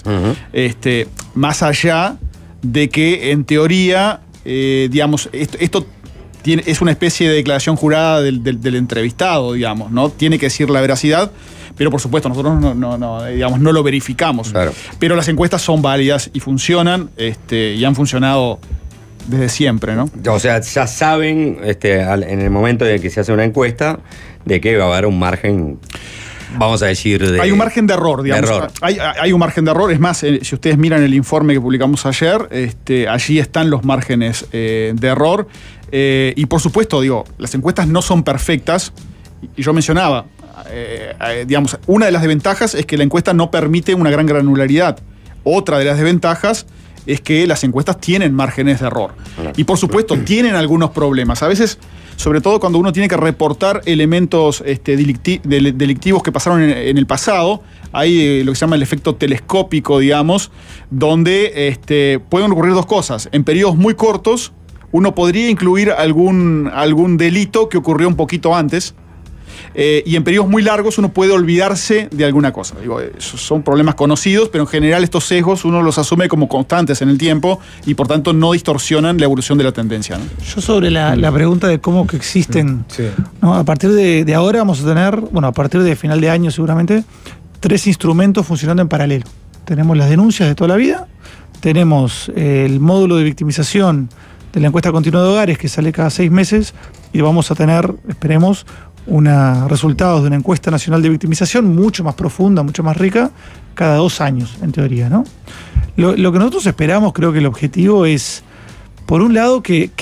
Más allá de que, en teoría, digamos, esto es una especie de declaración jurada del entrevistado, digamos, ¿no? Tiene que decir la veracidad, pero por supuesto nosotros no lo verificamos. Claro. Pero las encuestas son válidas y funcionan, y han funcionado desde siempre, ¿no? O sea, ya saben en el momento de que se hace una encuesta de que va a haber un margen, vamos a decir, de... Hay un margen de error, digamos. Hay un margen de error. Es más, si ustedes miran el informe que publicamos ayer, allí están los márgenes de error. Y por supuesto, las encuestas no son perfectas. Y yo mencionaba, digamos, una de las desventajas es que la encuesta no permite una gran granularidad. Otra de las desventajas es que las encuestas tienen márgenes de error. Y por supuesto, tienen algunos problemas. A veces, sobre todo cuando uno tiene que reportar elementos delictivos que pasaron en el pasado, hay lo que se llama el efecto telescópico, digamos, donde pueden ocurrir dos cosas. En periodos muy cortos, uno podría incluir algún delito que ocurrió un poquito antes, y en periodos muy largos uno puede olvidarse de alguna cosa. Esos son problemas conocidos, pero en general estos sesgos uno los asume como constantes en el tiempo y por tanto no distorsionan la evolución de la tendencia, ¿no? Yo sobre la pregunta de cómo que existen, ¿no? A partir de ahora vamos a tener, a partir de final de año seguramente, 3 instrumentos funcionando en paralelo. Tenemos las denuncias de toda la vida, tenemos el módulo de victimización de la encuesta continua de hogares que sale cada 6 meses y vamos a tener, esperemos, resultados de una encuesta nacional de victimización mucho más profunda, mucho más rica, cada 2 años, en teoría, ¿no? Lo que nosotros esperamos, creo que el objetivo es, por un lado,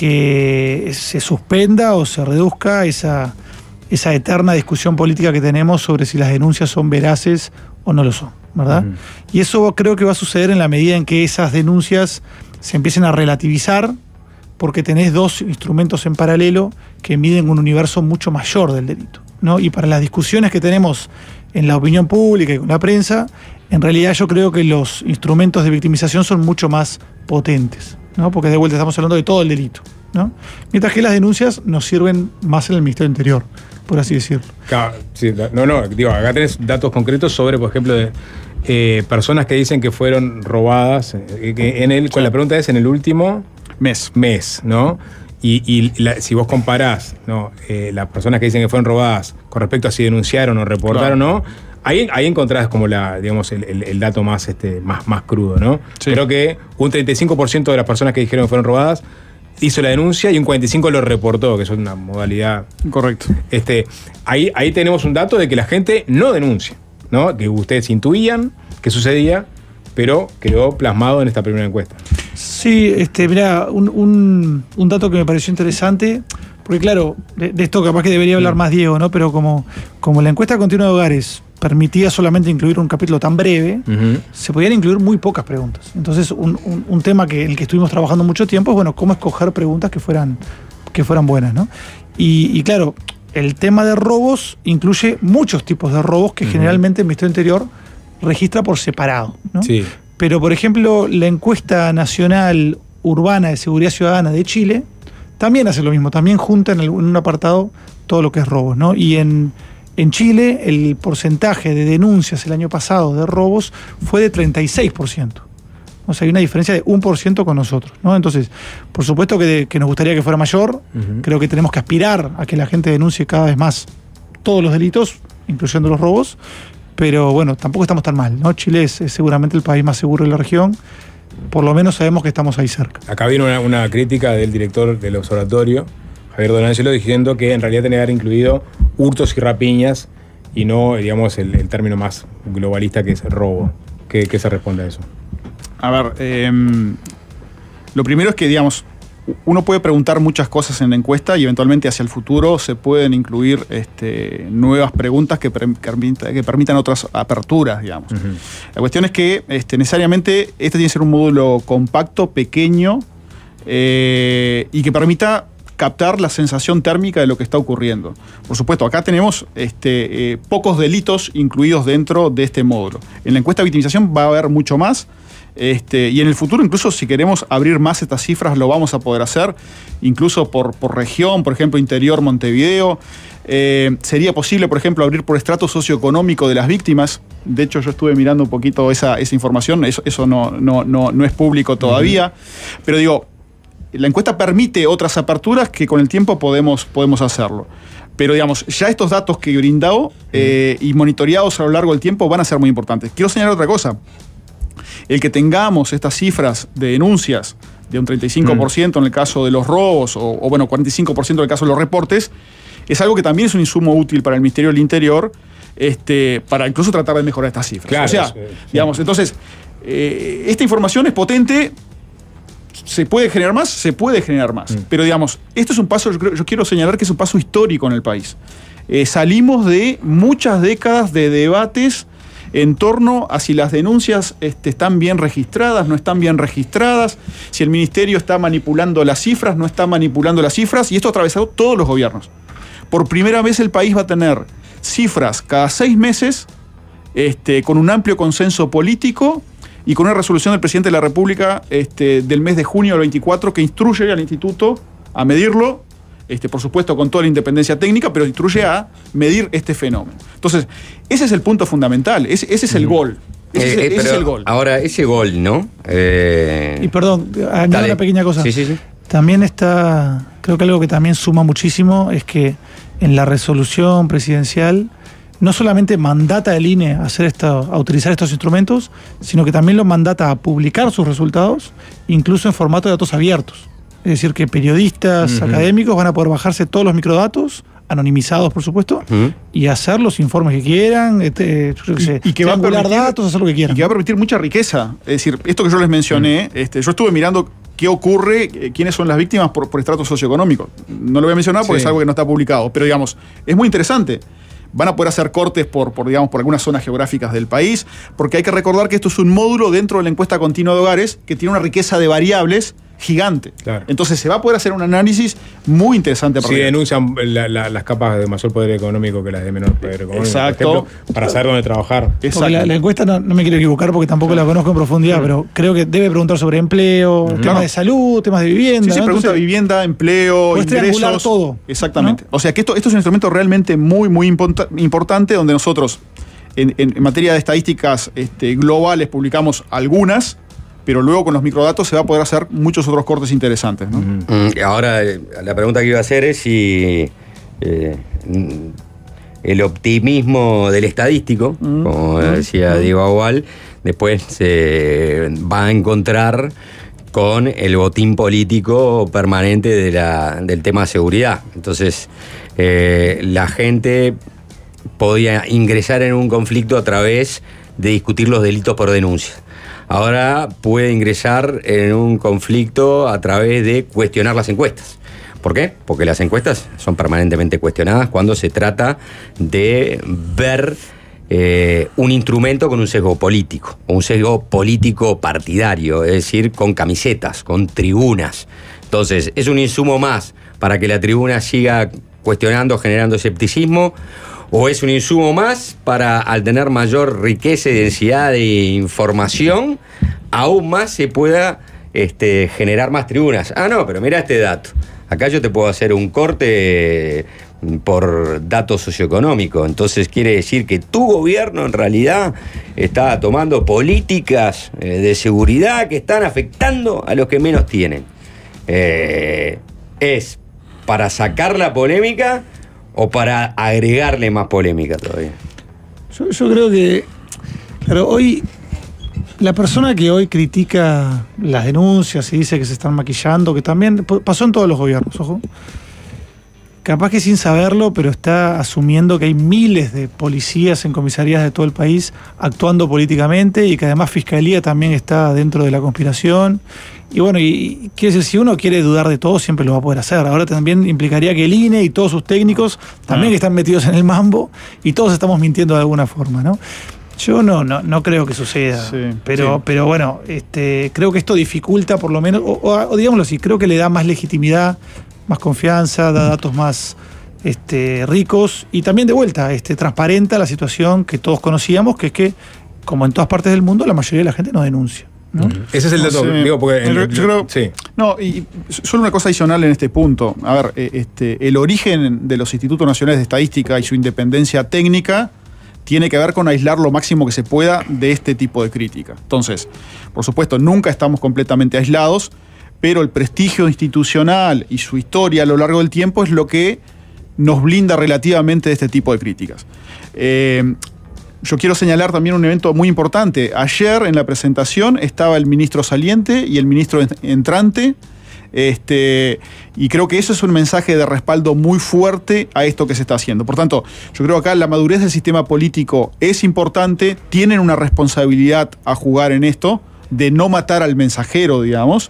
que se suspenda o se reduzca esa eterna discusión política que tenemos sobre si las denuncias son veraces o no lo son, ¿verdad? Y eso creo que va a suceder en la medida en que esas denuncias se empiecen a relativizar, porque tenés 2 instrumentos en paralelo que miden un universo mucho mayor del delito, ¿no? Y para las discusiones que tenemos en la opinión pública y con la prensa, en realidad yo creo que los instrumentos de victimización son mucho más potentes, ¿no? Porque de vuelta estamos hablando de todo el delito, ¿no? Mientras que las denuncias nos sirven más en el Ministerio del Interior, por así decirlo. Claro, sí, acá tenés datos concretos sobre, por ejemplo, de personas que dicen que fueron robadas. La pregunta es en el último mes, ¿no? Si vos comparás, ¿no? Las personas que dicen que fueron robadas con respecto a si denunciaron o reportaron o no, ahí encontrás como el dato más crudo, ¿no? Sí. Creo que un 35% de las personas que dijeron que fueron robadas hizo la denuncia y un 45% lo reportó, que es una modalidad. Correcto. Ahí tenemos un dato de que la gente no denuncia, ¿no? Que ustedes intuían que sucedía, pero quedó plasmado en esta primera encuesta. Sí, mirá, un dato que me pareció interesante, porque claro, de esto capaz que debería hablar más Diego, ¿no? Pero como la encuesta continua de hogares permitía solamente incluir un capítulo tan breve, se podían incluir muy pocas preguntas. Entonces, un tema en el que estuvimos trabajando mucho tiempo es, cómo escoger preguntas que fueran buenas, ¿no? Y claro, el tema de robos incluye muchos tipos de robos que generalmente el Ministerio del Interior registra por separado, ¿no? Sí. Pero, por ejemplo, la encuesta nacional urbana de seguridad ciudadana de Chile también hace lo mismo, también junta en un apartado todo lo que es robos, ¿no? Y en Chile el porcentaje de denuncias el año pasado de robos fue de 36%. O sea, hay una diferencia de 1% con nosotros, ¿no? Entonces, por supuesto que nos gustaría que fuera mayor. Creo que tenemos que aspirar a que la gente denuncie cada vez más todos los delitos, incluyendo los robos. Pero bueno, tampoco estamos tan mal, ¿no? Chile es seguramente el país más seguro de la región. Por lo menos sabemos que estamos ahí cerca. Acá vino una crítica del director del observatorio, Javier Donangelo, diciendo que en realidad tenía que haber incluido hurtos y rapiñas y no, digamos, el término más globalista que es robo. ¿Qué se responde a eso? A ver, lo primero es que, digamos, uno puede preguntar muchas cosas en la encuesta y eventualmente hacia el futuro se pueden incluir nuevas preguntas que permitan otras aperturas, digamos. La cuestión es que necesariamente este tiene que ser un módulo compacto, pequeño y que permita captar la sensación térmica de lo que está ocurriendo. Por supuesto, acá tenemos pocos delitos incluidos dentro de este módulo. En la encuesta de victimización va a haber mucho más. Y en el futuro, incluso si queremos abrir más estas cifras, lo vamos a poder hacer, incluso por región, por ejemplo, interior Montevideo. Sería posible, por ejemplo, abrir por estrato socioeconómico de las víctimas. De hecho, yo estuve mirando un poquito esa información, eso no es público todavía. Pero digo, la encuesta permite otras aperturas que con el tiempo podemos hacerlo. Pero digamos, ya estos datos que he brindado y monitoreados a lo largo del tiempo van a ser muy importantes. Quiero señalar otra cosa. El que tengamos estas cifras de denuncias de un 35% en el caso de los robos, o bueno, 45% en el caso de los reportes, es algo que también es un insumo útil para el Ministerio del Interior, para incluso tratar de mejorar estas cifras. Claro, o sea, digamos, entonces, esta información es potente. ¿Se puede generar más? Se puede generar más. Pero digamos, esto es un paso, yo quiero señalar que es un paso histórico en el país. Salimos de muchas décadas de debates en torno a si las denuncias están bien registradas, no están bien registradas, si el ministerio está manipulando las cifras, no está manipulando las cifras, y esto ha atravesado todos los gobiernos. Por primera vez el país va a tener cifras cada 6 meses, con un amplio consenso político, y con una resolución del presidente de la República del mes de junio del 24 que instruye al instituto a medirlo, por supuesto con toda la independencia técnica, pero instruye a medir este fenómeno. Entonces, ese es el punto fundamental, ese es el gol. Ese es el gol. Ahora, ese gol, ¿no? Y perdón, añado una pequeña cosa. Sí. También está, creo que algo que también suma muchísimo es que en la resolución presidencial no solamente mandata al INE a utilizar estos instrumentos, sino que también lo mandata a publicar sus resultados, incluso en formato de datos abiertos. Es decir, que periodistas académicos van a poder bajarse todos los microdatos, anonimizados por supuesto, y hacer los informes que quieran, y que va a permitir datos, hacer lo que quieran. Y que va a permitir mucha riqueza. Es decir, esto que yo les mencioné, yo estuve mirando qué ocurre, quiénes son las víctimas por estrato socioeconómico. No lo voy a mencionar porque es algo que no está publicado, pero digamos, es muy interesante. Van a poder hacer cortes por algunas zonas geográficas del país, porque hay que recordar que esto es un módulo dentro de la encuesta continua de hogares que tiene una riqueza de variables gigante. Claro. Entonces se va a poder hacer un análisis muy interesante. Si denuncian las capas de mayor poder económico que las de menor poder económico. Exacto. Por ejemplo, para saber dónde trabajar. La encuesta no me quiero equivocar porque tampoco la conozco en profundidad, pero creo que debe preguntar sobre empleo, temas de salud, temas de vivienda. Sí, pregunta de vivienda, empleo, ingresos. Todo. Exactamente. ¿No? O sea que esto es un instrumento realmente muy, muy importante, donde nosotros en materia de estadísticas globales publicamos algunas, pero luego con los microdatos se va a poder hacer muchos otros cortes interesantes, ¿no? Ahora, la pregunta que iba a hacer es si el optimismo del estadístico, como decía Diego Agual, después se va a encontrar con el botín político permanente del tema de seguridad. Entonces, la gente podía ingresar en un conflicto a través de discutir los delitos por denuncia. Ahora puede ingresar en un conflicto a través de cuestionar las encuestas. ¿Por qué? Porque las encuestas son permanentemente cuestionadas cuando se trata de ver un instrumento con un sesgo político, o un sesgo político partidario, es decir, con camisetas, con tribunas. Entonces, es un insumo más para que la tribuna siga cuestionando, generando escepticismo, o es un insumo más para, al tener mayor riqueza y densidad de información, aún más se pueda generar más tribunas. Ah, no, pero mira este dato. Acá yo te puedo hacer un corte por dato socioeconómico. Entonces quiere decir que tu gobierno en realidad está tomando políticas de seguridad que están afectando a los que menos tienen. ¿Es para sacar la polémica o para agregarle más polémica todavía? Yo creo que, claro, hoy la persona que hoy critica las denuncias y dice que se están maquillando, que también pasó en todos los gobiernos, ojo, capaz que sin saberlo, pero está asumiendo que hay miles de policías en comisarías de todo el país actuando políticamente y que además Fiscalía también está dentro de la conspiración. Y bueno, y quiere decir, si uno quiere dudar de todo, siempre lo va a poder hacer. Ahora también implicaría que el INE y todos sus técnicos también están metidos en el mambo y todos estamos mintiendo de alguna forma, ¿no? Yo no creo que suceda, pero bueno, creo que esto dificulta por lo menos, o digámoslo así, creo que le da más legitimidad, más confianza, da datos más ricos y también de vuelta transparenta la situación que todos conocíamos, que es que, como en todas partes del mundo, la mayoría de la gente no denuncia, ¿no? Ese es el dato, digo, porque yo creo, no, y solo una cosa adicional en este punto. A ver, el origen de los Institutos Nacionales de Estadística y su independencia técnica tiene que ver con aislar lo máximo que se pueda de este tipo de crítica. Entonces, por supuesto, nunca estamos completamente aislados, pero el prestigio institucional y su historia a lo largo del tiempo es lo que nos blinda relativamente de este tipo de críticas. yo quiero señalar también un evento muy importante. Ayer en la presentación estaba el ministro saliente y el ministro entrante. Y creo que eso es un mensaje de respaldo muy fuerte a esto que se está haciendo. Por tanto, yo creo que acá la madurez del sistema político es importante, tienen una responsabilidad a jugar en esto, de no matar al mensajero, digamos,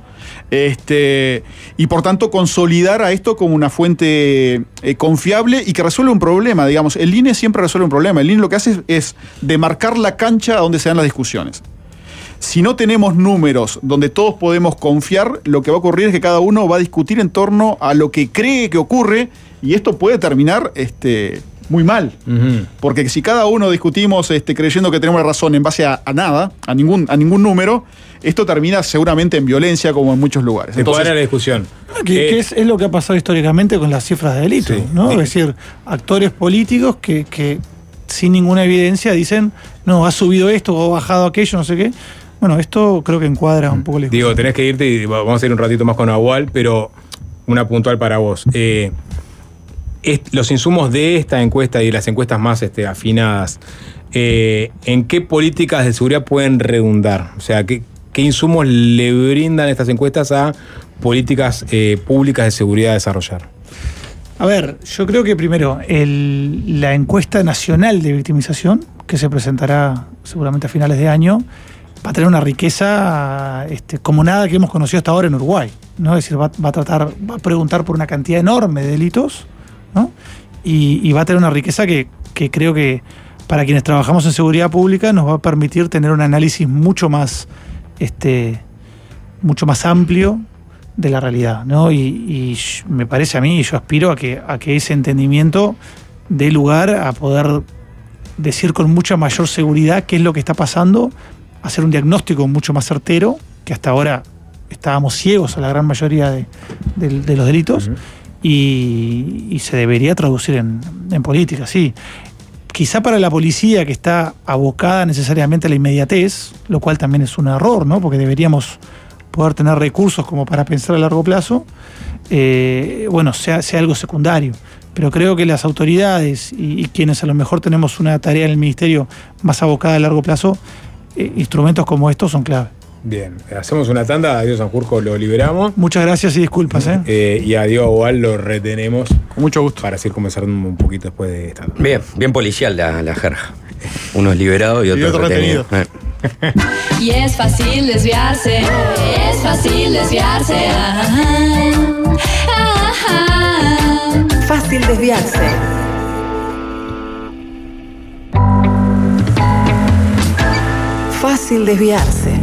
y por tanto consolidar a esto como una fuente confiable y que resuelve un problema, digamos. El INE siempre resuelve un problema. El INE lo que hace es demarcar la cancha a donde se dan las discusiones. Si no tenemos números donde todos podemos confiar, lo que va a ocurrir es que cada uno va a discutir en torno a lo que cree que ocurre y esto puede terminar muy mal. Porque si cada uno discutimos creyendo que tenemos la razón en base a nada, a ningún número, esto termina seguramente en violencia como en muchos lugares. Entonces, ¿cuál era la discusión? Que es lo que ha pasado históricamente con las cifras de delito, sí, ¿no? sí. Es decir, actores políticos que sin ninguna evidencia dicen, no, ha subido esto o ha bajado aquello, no sé qué. Bueno, esto creo que encuadra un poco la discusión. Digo, tenés que irte y vamos a ir un ratito más con Abual, pero una puntual para vos. Los insumos de esta encuesta y de las encuestas más afinadas, ¿en qué políticas de seguridad pueden redundar? O sea, ¿qué insumos le brindan estas encuestas a políticas públicas de seguridad a desarrollar? A ver, yo creo que primero, la encuesta nacional de victimización, que se presentará seguramente a finales de año, va a tener una riqueza como nada que hemos conocido hasta ahora en Uruguay, ¿no? Es decir, va a preguntar por una cantidad enorme de delitos, ¿no? Y va a tener una riqueza que creo que para quienes trabajamos en seguridad pública nos va a permitir tener un análisis mucho más amplio de la realidad, ¿no? Y me parece a mí, y yo aspiro a que ese entendimiento dé lugar a poder decir con mucha mayor seguridad qué es lo que está pasando, hacer un diagnóstico mucho más certero, que hasta ahora estábamos ciegos a la gran mayoría de los delitos, y se debería traducir en política, sí. Quizá para la policía, que está abocada necesariamente a la inmediatez, lo cual también es un error, ¿no? Porque deberíamos poder tener recursos como para pensar a largo plazo, sea algo secundario. Pero creo que las autoridades y quienes a lo mejor tenemos una tarea en el ministerio más abocada a largo plazo, instrumentos como estos son clave. Bien, hacemos una tanda, a Diego Sanjurjo lo liberamos. Muchas gracias y disculpas. Y a Diego Abual lo retenemos. Con mucho gusto. Para seguir conversando un poquito después de esta tanda. Bien policial la jerga. Uno es liberado y otro retenido. Y es fácil desviarse, es fácil desviarse. Fácil desviarse. Fácil desviarse.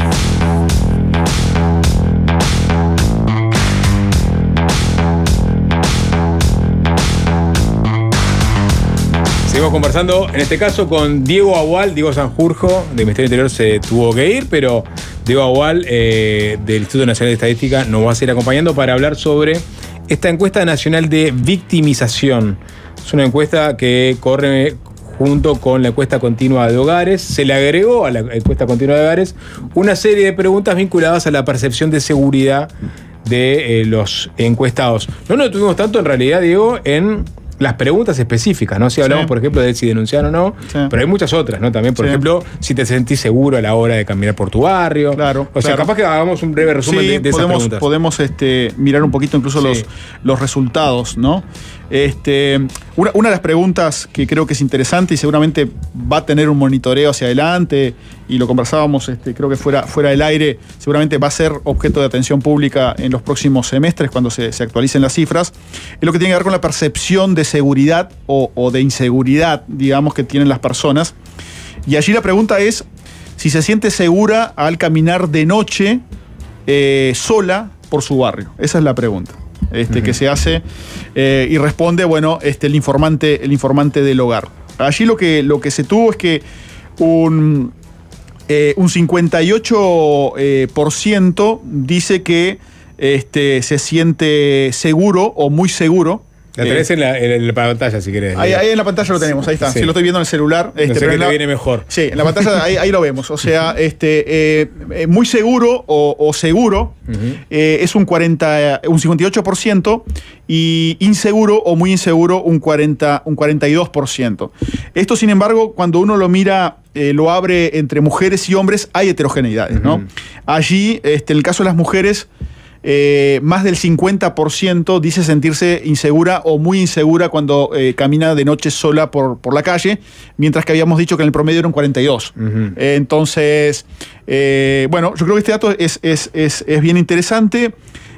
Seguimos conversando, en este caso con Diego Abual. Diego Sanjurjo, del Ministerio del Interior, se tuvo que ir, pero Diego Abual, del Instituto Nacional de Estadística, nos va a seguir acompañando para hablar sobre esta encuesta nacional de victimización. Es una encuesta que corre junto con la encuesta continua de hogares. Se le agregó a la encuesta continua de hogares una serie de preguntas vinculadas a la percepción de seguridad de los encuestados. No nos detuvimos tanto, en realidad, Diego, en las preguntas específicas, ¿no? Si hablamos, por ejemplo, de si denunciar o no, pero hay muchas otras, ¿no? También, por ejemplo, si te sentís seguro a la hora de caminar por tu barrio. Claro. O sea, capaz que hagamos un breve resumen de esas preguntas. Podemos mirar un poquito incluso los resultados, ¿no? Una de las preguntas que creo que es interesante y seguramente va a tener un monitoreo hacia adelante, y lo conversábamos, creo que fuera del aire, seguramente va a ser objeto de atención pública en los próximos semestres cuando se actualicen las cifras, es lo que tiene que ver con la percepción de seguridad o de inseguridad, digamos, que tienen las personas. Y allí la pregunta es si se siente segura al caminar de noche sola por su barrio. Esa es la pregunta. Que se hace y responde, el informante del hogar. Allí lo que se tuvo es que un 58% dice que se siente seguro o muy seguro. La tenés en la pantalla, si querés. Ahí en la pantalla lo tenemos, ahí está. Sí. Si lo estoy viendo en el celular. No sé qué te viene mejor. Sí, en la pantalla ahí lo vemos. O sea, muy seguro o seguro es un 58%, y inseguro o muy inseguro un 42%. Esto, sin embargo, cuando uno lo mira lo abre entre mujeres y hombres, hay heterogeneidades, ¿no? Allí, en el caso de las mujeres, más del 50% dice sentirse insegura o muy insegura cuando camina de noche sola por la calle, mientras que habíamos dicho que en el promedio era un 42%. Entonces, bueno, yo creo que este dato es bien interesante.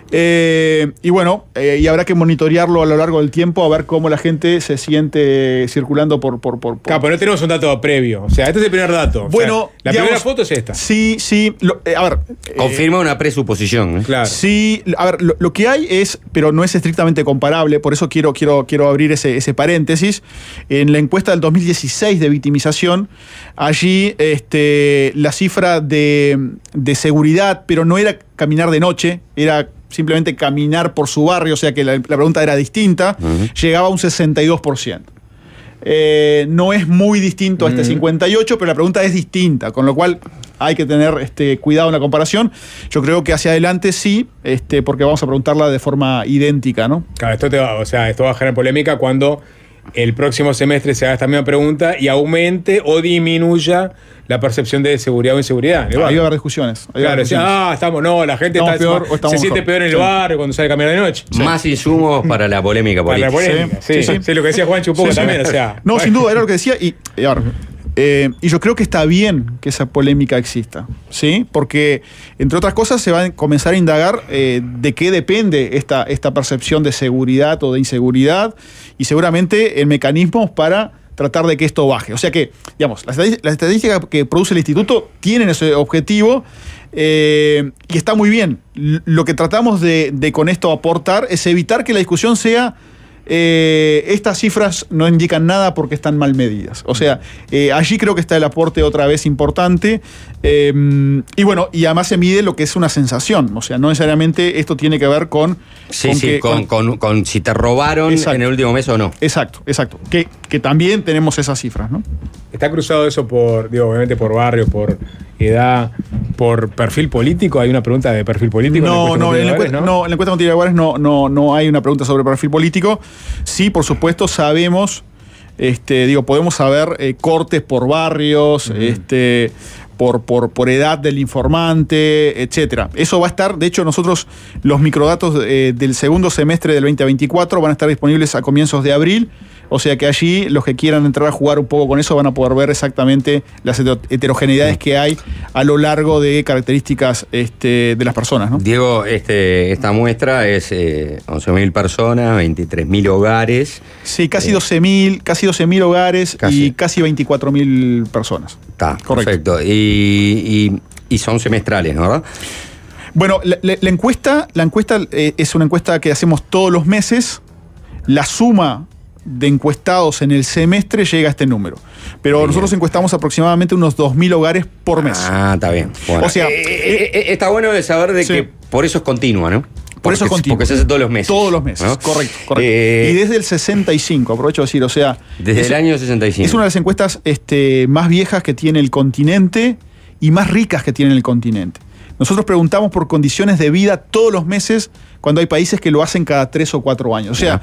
Y bueno, y habrá que monitorearlo a lo largo del tiempo a ver cómo la gente se siente circulando por. Claro, pero no tenemos un dato previo. O sea, este es el primer dato. Bueno, o sea, la primera foto es esta. Sí. A ver. Confirma una presuposición. Claro. Sí, a ver, lo que hay es, pero no es estrictamente comparable, por eso quiero abrir ese paréntesis. En la encuesta del 2016 de victimización, allí la cifra de seguridad, pero no era caminar de noche, era simplemente caminar por su barrio, o sea que la pregunta era distinta, llegaba a un 62%. No es muy distinto a este 58%, pero la pregunta es distinta, con lo cual hay que tener cuidado en la comparación. Yo creo que hacia adelante sí, porque vamos a preguntarla de forma idéntica, ¿no? Claro, esto va a generar polémica cuando el próximo semestre se haga esta misma pregunta y aumente o disminuya la percepción de seguridad o inseguridad. Ahí va a haber discusiones. Claro, la gente se siente peor en el barrio cuando sale a caminar de noche. Más insumos para la polémica política. Para la polémica, sí, lo que decía Juancho un poco también. O sea, no, sin duda, era lo que decía. Y yo creo que está bien que esa polémica exista, ¿sí? Porque, entre otras cosas, se va a comenzar a indagar de qué depende esta percepción de seguridad o de inseguridad y seguramente en mecanismos para tratar de que esto baje. O sea que, digamos, las estadísticas que produce el instituto tienen ese objetivo y está muy bien. Lo que tratamos de con esto aportar es evitar que la discusión sea estas cifras no indican nada porque están mal medidas. O sea, allí creo que está el aporte otra vez importante. Y bueno, y además se mide lo que es una sensación. O sea, no necesariamente esto tiene que ver con si te robaron en el último mes o no. Exacto. Que también tenemos esas cifras, ¿no? ¿Está cruzado eso obviamente por barrio, por edad, por perfil político? ¿Hay una pregunta de perfil político? No, en la encuesta Montilla de Guares no hay una pregunta sobre perfil político. Sí, por supuesto, sabemos, podemos saber cortes por barrios, por edad del informante, etcétera. Eso va a estar, de hecho, nosotros los microdatos del segundo semestre del 2024 van a estar disponibles a comienzos de abril. O sea que allí los que quieran entrar a jugar un poco con eso van a poder ver exactamente las heterogeneidades que hay a lo largo de características de las personas, ¿no? Diego, esta muestra es 11.000 personas, 23.000 hogares. Sí, casi 12.000 hogares y casi 24.000 personas. Está, correcto. Y son semestrales, ¿no? Bueno, la encuesta es una encuesta que hacemos todos los meses. La suma de encuestados en el semestre llega a este número. Pero nosotros encuestamos aproximadamente unos 2.000 hogares por mes. Ah, está bien. Bueno. O sea, está bueno de saber de que por eso es continua, ¿no? Por eso es continua. Porque se hace todos los meses. Todos los meses, ¿no? Correcto. Y desde el 65, aprovecho de decir, o sea... Desde el año 65. Es una de las encuestas más viejas que tiene el continente y más ricas que tiene el continente. Nosotros preguntamos por condiciones de vida todos los meses cuando hay países que lo hacen cada 3 o 4 años. O sea,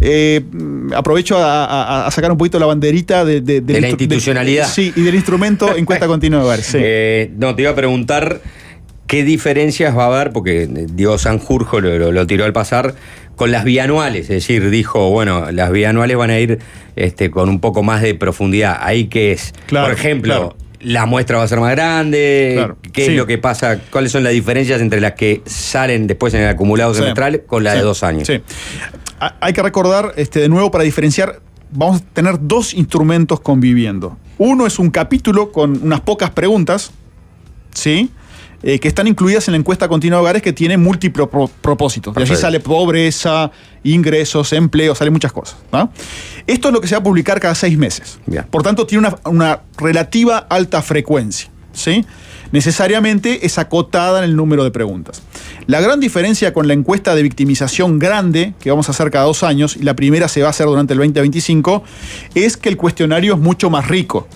aprovecho a sacar un poquito la banderita de la institucionalidad. Sí, y del instrumento encuesta continua de hogares. Sí. No, te iba a preguntar qué diferencias va a haber, porque Diego Sanjurjo lo tiró al pasar, con las bianuales. Es decir, dijo, bueno, las bianuales van a ir con un poco más de profundidad. Ahí que es, por ejemplo... La muestra va a ser más grande. ¿Qué es lo que pasa? ¿Cuáles son las diferencias entre las que salen después en el acumulado semestral con la de 2 años? Sí. Hay que recordar, de nuevo, para diferenciar, vamos a tener 2 instrumentos conviviendo. Uno es un capítulo con unas pocas preguntas, ¿sí? Que están incluidas en la encuesta continua de hogares, que tiene múltiples propósitos. De allí sale pobreza, ingresos, empleo, salen muchas cosas, ¿no? Esto es lo que se va a publicar cada 6 meses. Bien. Por tanto, tiene una relativa alta frecuencia, ¿sí? Necesariamente es acotada en el número de preguntas. La gran diferencia con la encuesta de victimización grande, que vamos a hacer cada 2 años, y la primera se va a hacer durante el 2025, es que el cuestionario es mucho más rico.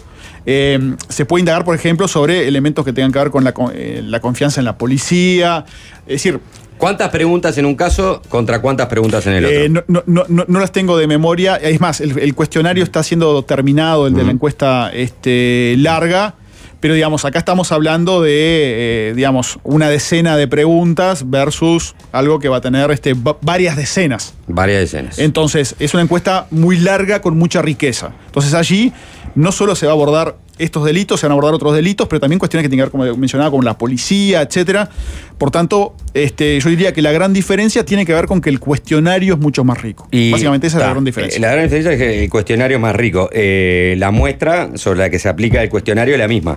Se puede indagar, por ejemplo, sobre elementos que tengan que ver con la confianza en la policía. Es decir, ¿Cuántas preguntas en un caso contra cuántas preguntas en el otro? No las tengo de memoria. Es más, el cuestionario está siendo terminado, el de la encuesta larga. Pero, digamos, acá estamos hablando de, una decena de preguntas versus algo que va a tener varias decenas. Varias decenas. Entonces, es una encuesta muy larga con mucha riqueza. Entonces, allí no solo se va a abordar estos delitos, se van a abordar otros delitos, pero también cuestiones que tienen que ver, como mencionaba, con la policía, etcétera. Por tanto, yo diría que la gran diferencia tiene que ver con que el cuestionario es mucho más rico. Básicamente esa es la gran diferencia. La gran diferencia es que el cuestionario es más rico. La muestra sobre la que se aplica el cuestionario es la misma.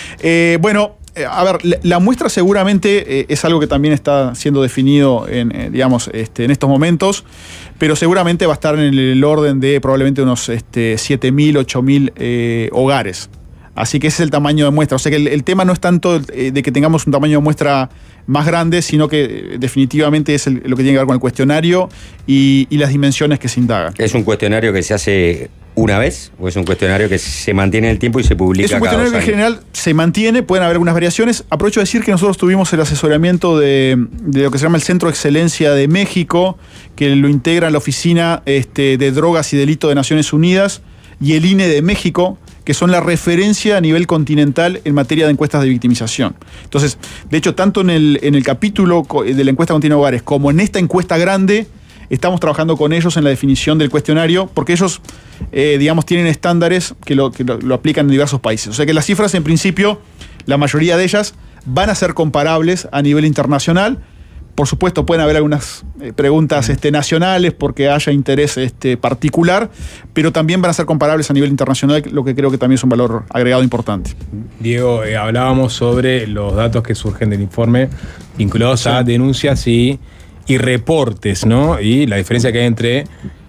A ver, la muestra seguramente es algo que también está siendo definido en estos momentos, pero seguramente va a estar en el orden de probablemente unos 7.000, 8.000 hogares. Así que ese es el tamaño de muestra. O sea que el tema no es tanto de que tengamos un tamaño de muestra más grande, sino que definitivamente es lo que tiene que ver con el cuestionario y las dimensiones que se indagan. ¿Es un cuestionario que se hace una vez o es un cuestionario que se mantiene en el tiempo y se publica cada 2 años? Es un cuestionario que en general se mantiene, pueden haber algunas variaciones. Aprovecho de decir que nosotros tuvimos el asesoramiento de lo que se llama el Centro de Excelencia de México, que lo integra la Oficina de Drogas y Delito de Naciones Unidas y el INE de México, que son la referencia a nivel continental en materia de encuestas de victimización. Entonces, de hecho, tanto en el capítulo de la encuesta continua de hogares como en esta encuesta grande, estamos trabajando con ellos en la definición del cuestionario, porque ellos, tienen estándares que lo aplican en diversos países. O sea que las cifras, en principio, la mayoría de ellas van a ser comparables a nivel internacional. Por supuesto, pueden haber algunas preguntas nacionales porque haya interés particular, pero también van a ser comparables a nivel internacional, lo que creo que también es un valor agregado importante. Diego, hablábamos sobre los datos que surgen del informe vinculados a denuncias y reportes, ¿no? Y la diferencia que hay entre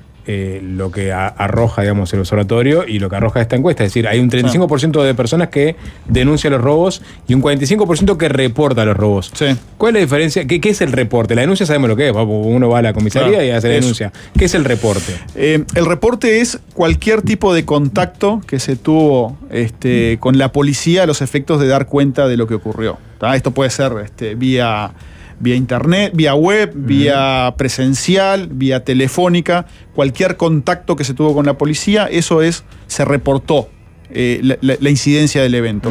lo que arroja, el observatorio y lo que arroja esta encuesta. Es decir, hay un 35% de personas que denuncian los robos y un 45% que reporta los robos. Sí. ¿Cuál es la diferencia? ¿Qué es el reporte? La denuncia sabemos lo que es. Uno va a la comisaría y hace la denuncia. ¿Qué es el reporte? El reporte es cualquier tipo de contacto que se tuvo con la policía a los efectos de dar cuenta de lo que ocurrió. Esto puede ser vía internet, vía web, vía presencial, vía telefónica, cualquier contacto que se tuvo con la policía, se reportó la incidencia del evento.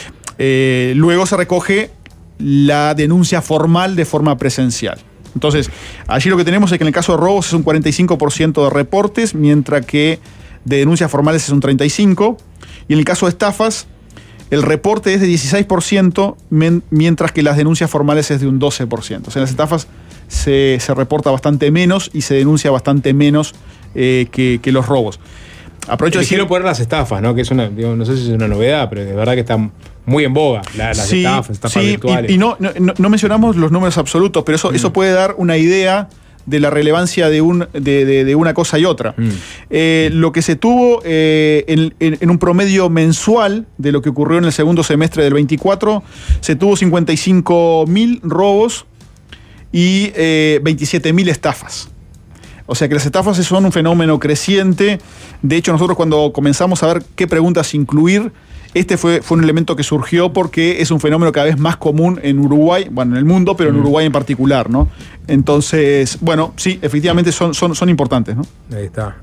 Luego se recoge la denuncia formal de forma presencial. Entonces, allí lo que tenemos es que en el caso de robos es un 45% de reportes, mientras que de denuncias formales es un 35%, y en el caso de estafas, el reporte es de 16%, mientras que las denuncias formales es de un 12%. O sea, en las estafas se reporta bastante menos y se denuncia bastante menos que los robos. Aprovecho de quiero poner las estafas, ¿no? Que es no sé si es una novedad, pero de verdad que está muy en boga las estafas virtuales. Y no mencionamos los números absolutos, pero eso puede dar una idea de la relevancia de una cosa y otra. Lo que se tuvo en un promedio mensual de lo que ocurrió en el segundo semestre del 24, se tuvo 55.000 robos y 27.000 estafas. O sea que las estafas son un fenómeno creciente. De hecho, nosotros cuando comenzamos a ver qué preguntas incluir, fue un elemento que surgió porque es un fenómeno cada vez más común en Uruguay, en el mundo, pero en Uruguay en particular, ¿no? Entonces, sí, efectivamente son importantes, ¿no? Ahí está.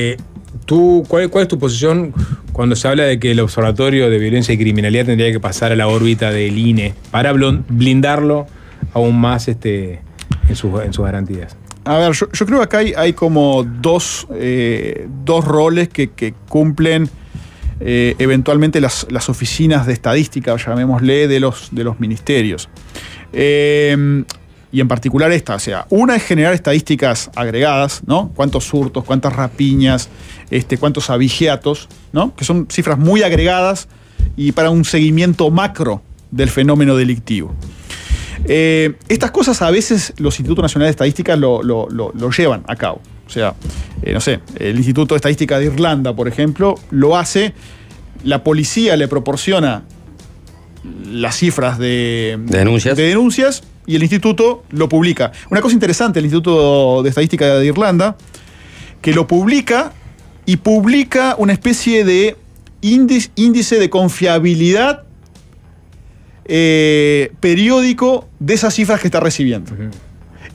¿Cuál es tu posición cuando se habla de que el Observatorio de Violencia y Criminalidad tendría que pasar a la órbita del INE para blindarlo aún más en sus garantías? A ver, yo creo que acá hay como dos roles que cumplen eventualmente las oficinas de estadística, llamémosle, de los ministerios. Y en particular esta, o sea, una es generar estadísticas agregadas, ¿no? Cuántos hurtos, cuántas rapiñas, cuántos abigeatos, ¿no? Que son cifras muy agregadas y para un seguimiento macro del fenómeno delictivo. Estas cosas a veces los Institutos Nacionales de Estadística lo llevan a cabo. O sea, el Instituto de Estadística de Irlanda, por ejemplo, lo hace. La policía le proporciona las cifras de denuncias y el instituto lo publica. Una cosa interesante, el Instituto de Estadística de Irlanda, que lo publica y publica una especie de índice de confiabilidad periódico de esas cifras que está recibiendo.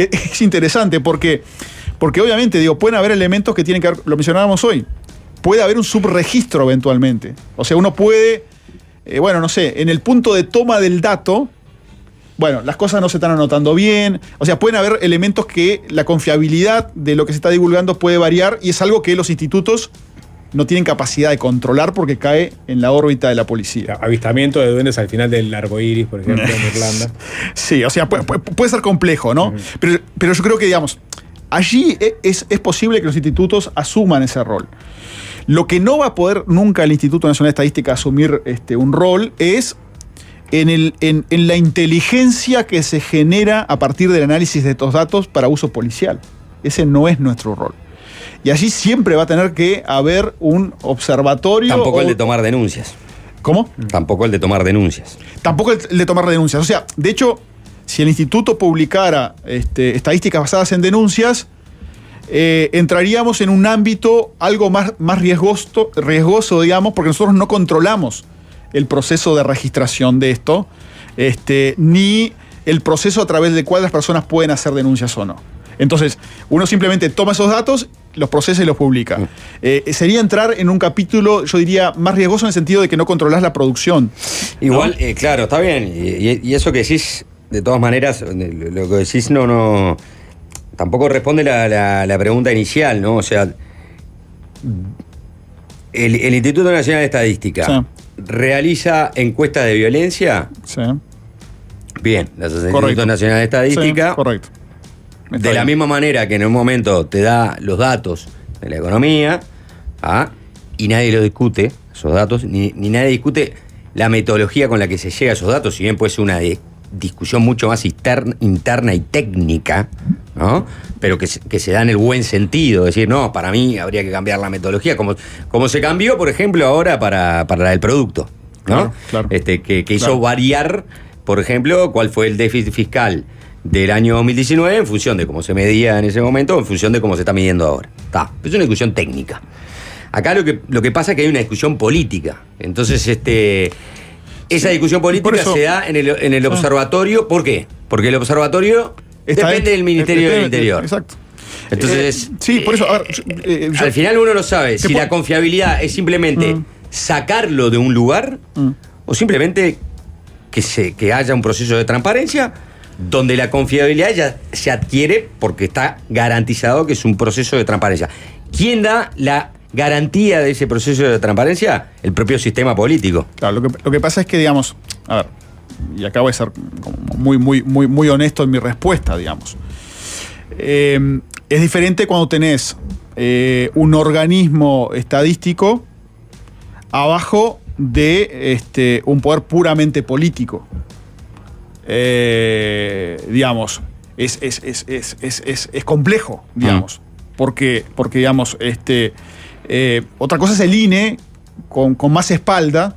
es interesante porque obviamente, digo, pueden haber elementos que tienen que ver, lo mencionábamos hoy, puede haber un subregistro eventualmente. O sea, uno puede, bueno, no sé, en el punto de toma del dato, bueno, las cosas no se están anotando bien. O sea, pueden haber elementos que la confiabilidad de lo que se está divulgando puede variar y es algo que los institutos no tienen capacidad de controlar porque cae en la órbita de la policía. Avistamiento de duendes al final del arco iris, por ejemplo, en Irlanda. Sí, o sea, puede ser complejo, ¿no? Pero yo creo que, digamos, allí es posible que los institutos asuman ese rol. Lo que no va a poder nunca el Instituto Nacional de Estadística asumir un rol es en la inteligencia que se genera a partir del análisis de estos datos para uso policial. Ese no es nuestro rol. Y allí siempre va a tener que haber un observatorio. Tampoco el de tomar denuncias. ¿Cómo? Tampoco el de tomar denuncias. Tampoco el de tomar denuncias. O sea, de hecho, si el instituto publicara estadísticas basadas en denuncias, entraríamos en un ámbito algo más riesgoso, digamos, porque nosotros no controlamos el proceso de registración de esto, ni el proceso a través del cual las personas pueden hacer denuncias o no. Entonces, uno simplemente toma esos datos, los procesa y los publica. Sería entrar en un capítulo, yo diría, más riesgoso en el sentido de que no controlás la producción. Igual, ¿no? Claro, está bien. Y eso que decís, de todas maneras, lo que decís no tampoco responde la pregunta inicial, ¿no? O sea, el Instituto Nacional de Estadística realiza encuestas de violencia. Sí. Bien, las hace el Instituto Nacional de Estadística. Sí, correcto. De la misma manera que en un momento te da los datos de la economía, y nadie lo discute, esos datos, ni nadie discute la metodología con la que se llega a esos datos, si bien puede ser una discusión mucho más interna y técnica, ¿no? Pero que se da en el buen sentido, decir, no, para mí habría que cambiar la metodología, como se cambió, por ejemplo, ahora para la del producto, ¿no? Claro. Que hizo variar, por ejemplo, cuál fue el déficit fiscal del año 2019 en función de cómo se medía en ese momento, en función de cómo se está midiendo ahora. Es una discusión técnica. Acá lo que pasa es que hay una discusión política. Entonces, esa discusión política se da en el observatorio. ¿Por qué? Porque el observatorio depende del Ministerio del Interior. Exacto. Entonces, sí, por eso, a ver, al final uno no sabe si la confiabilidad es simplemente sacarlo de un lugar o simplemente que haya un proceso de transparencia donde la confiabilidad ya se adquiere porque está garantizado que es un proceso de transparencia. ¿Quién da la garantía de ese proceso de transparencia? El propio sistema político. Claro, lo que pasa es que, digamos, a ver, y acabo de ser como muy honesto en mi respuesta, digamos. Es diferente cuando tenés un organismo estadístico abajo de un poder puramente político. Digamos, es complejo, digamos. Porque digamos, otra cosa es el INE con más espalda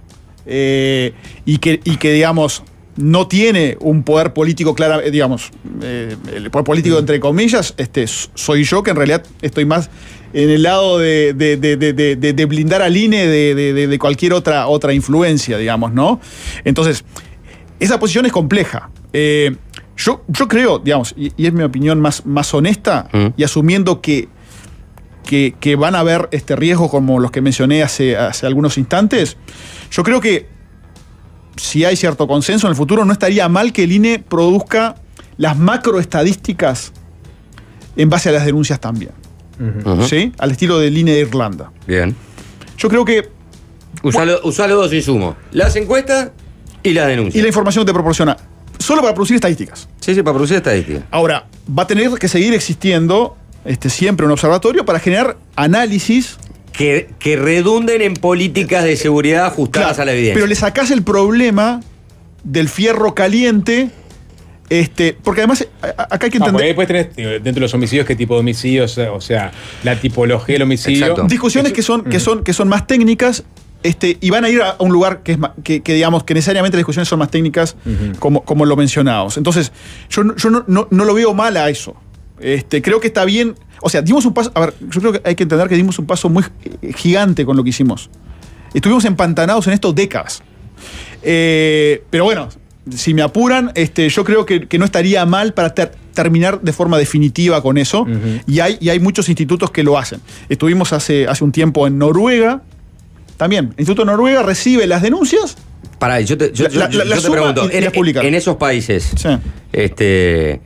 y que digamos no tiene un poder político claro, digamos, el poder político entre comillas, soy yo que en realidad estoy más en el lado de blindar al INE de cualquier otra influencia, digamos, ¿no? Entonces, esa posición es compleja. Yo creo, digamos, y es mi opinión más honesta, y asumiendo que van a haber riesgos como los que mencioné hace algunos instantes, yo creo que si hay cierto consenso en el futuro, no estaría mal que el INE produzca las macroestadísticas en base a las denuncias también. ¿Sí? Al estilo del INE de Irlanda. Bien. Yo creo que... Usá los dos insumos. Las encuestas y las denuncias. Y la información que te proporciona. Solo para producir estadísticas. Sí, para producir estadísticas. Ahora, va a tener que seguir existiendo siempre un observatorio para generar análisis que redunden en políticas de seguridad ajustadas a la evidencia. Pero le sacás el problema del fierro caliente, porque además acá hay que entender... Porque después tenés dentro de los homicidios qué tipo de homicidios, o sea, la tipología del homicidio. Exacto. Discusiones que son más técnicas, y van a ir a un lugar que digamos que necesariamente las discusiones son más técnicas, como lo mencionábamos. Entonces, yo no lo veo mal a eso. Creo que está bien. O sea, dimos un paso. A ver, yo creo que hay que entender que dimos un paso muy gigante con lo que hicimos. Estuvimos empantanados en esto décadas. Pero bueno, si me apuran, yo creo que no estaría mal para terminar de forma definitiva con eso. Y hay muchos institutos que lo hacen. Estuvimos hace un tiempo en Noruega. También, el Instituto de Noruega recibe las denuncias. Pará, yo te pregunto, en esos países, sí.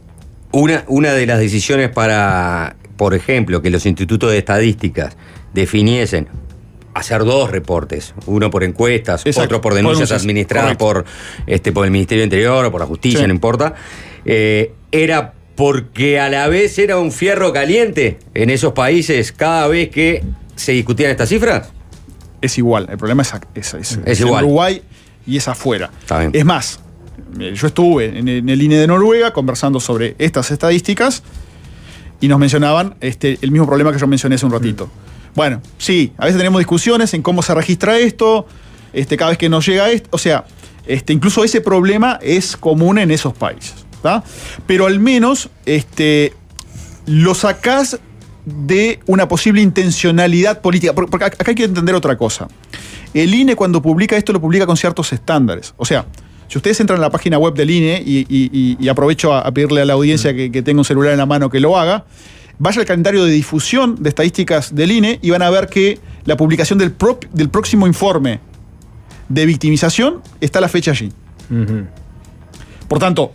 Una de las decisiones para, por ejemplo, que los institutos de estadísticas definiesen hacer 2 reportes, uno por encuestas, otro por denuncias administradas por el Ministerio del Interior o por la Justicia, sí. No importa, era porque a la vez era un fierro caliente en esos países cada vez que se discutían estas cifras. Es igual, el problema es igual. En Uruguay y es afuera. Es más, yo estuve en el INE de Noruega conversando sobre estas estadísticas y nos mencionaban el mismo problema que yo mencioné hace un ratito. Bueno, sí, a veces tenemos discusiones en cómo se registra esto, cada vez que nos llega esto, o sea, incluso ese problema es común en esos países, ¿tá? Pero al menos lo sacás de una posible intencionalidad política. Porque acá hay que entender otra cosa. El INE, cuando publica esto, lo publica con ciertos estándares. O sea, si ustedes entran a la página web del INE y aprovecho a pedirle a la audiencia que tenga un celular en la mano que lo haga, vaya al calendario de difusión de estadísticas del INE y van a ver que la publicación del próximo informe de victimización está la fecha allí. Por tanto,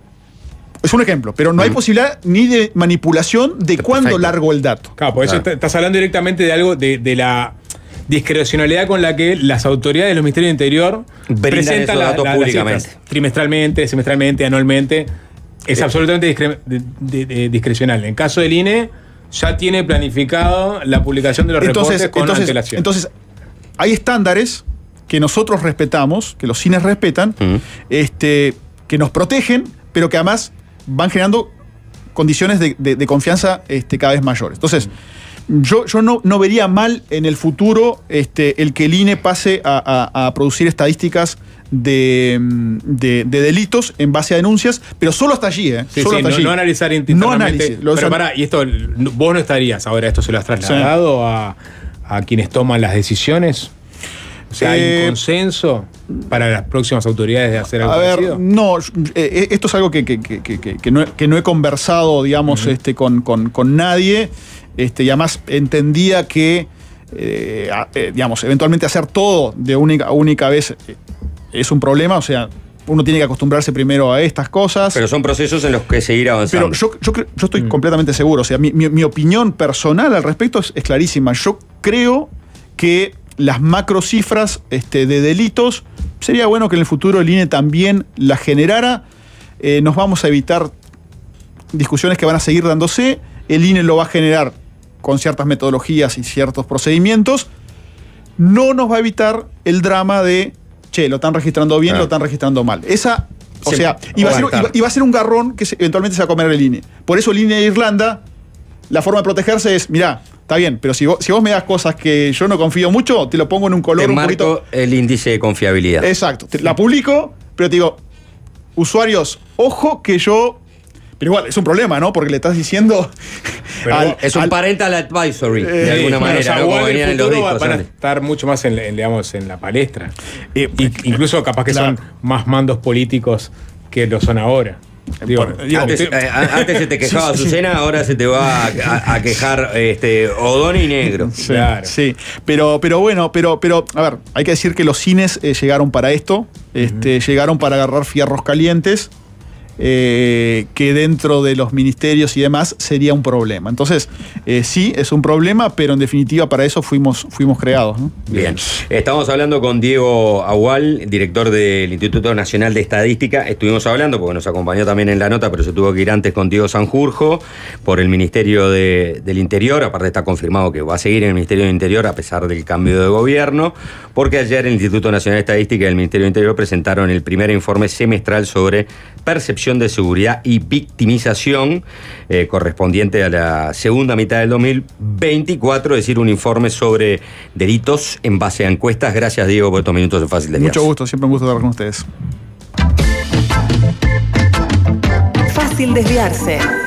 es un ejemplo, pero no hay posibilidad ni de manipulación de cuándo largo el dato. Claro, por eso estás hablando directamente de algo de la discrecionalidad con la que las autoridades del Ministerio del Interior presentan los datos públicamente. Trimestralmente, semestralmente, anualmente. Es absolutamente discrecional. En caso del INE, ya tiene planificado la publicación de los reportes con antelación. Entonces, hay estándares que nosotros respetamos, que los INEs respetan, que nos protegen, pero que además van generando condiciones de confianza cada vez mayores. Entonces, yo no vería mal en el futuro el que el INE pase a producir estadísticas de delitos en base a denuncias, pero solo hasta allí, solo hasta allí. No analizar internamente. Pero pará, y esto, vos no estarías ahora, esto se lo has trasladado a quienes toman las decisiones. O sea, ¿hay un consenso para las próximas autoridades de hacer algo parecido? No, esto es algo que no he conversado, digamos, con nadie, y además entendía que, digamos, eventualmente hacer todo de única vez es un problema, o sea, uno tiene que acostumbrarse primero a estas cosas. Pero son procesos en los que seguir avanzando. Pero yo estoy completamente seguro, o sea, mi opinión personal al respecto es clarísima. Yo creo que las macrocifras de delitos, sería bueno que en el futuro el INE también las generara. Nos vamos a evitar discusiones que van a seguir dándose. El INE lo va a generar con ciertas metodologías y ciertos procedimientos. No nos va a evitar el drama de, lo están registrando bien, lo están registrando mal. O sea, iba a ser un garrón que eventualmente se va a comer el INE. Por eso el INE de Irlanda, la forma de protegerse es, mirá, está bien, pero si vos me das cosas que yo no confío mucho, te lo pongo en un color un poquito. El índice de confiabilidad. Exacto. La publico, pero te digo, usuarios, ojo que yo. Pero igual, es un problema, ¿no? Porque le estás diciendo. Es un parental advisory, de alguna manera, ¿no? Como venían en los discos. Van a estar mucho más en la palestra. Incluso capaz que son más mandos políticos que lo son ahora. Antes se te quejaba Azucena, ahora se te va a quejar O'Donnell y Negro. Claro. Sí, pero bueno, pero a ver, hay que decir que los cines llegaron para esto, llegaron para agarrar fierros calientes. Que dentro de los ministerios y demás sería un problema. Entonces, sí, es un problema, pero en definitiva para eso fuimos creados, ¿no? Bien. Estamos hablando con Diego Agual, director del Instituto Nacional de Estadística. Estuvimos hablando, porque nos acompañó también en la nota, pero se tuvo que ir antes con Diego Sanjurjo, por el Ministerio del Interior. Aparte está confirmado que va a seguir en el Ministerio del Interior a pesar del cambio de gobierno, porque ayer el Instituto Nacional de Estadística y el Ministerio del Interior presentaron el primer informe semestral sobre percepción de seguridad y victimización correspondiente a la segunda mitad del 2024, es decir, un informe sobre delitos en base a encuestas. Gracias, Diego, por estos minutos de Fácil Desviarse. Mucho gusto, siempre un gusto estar con ustedes. Fácil Desviarse.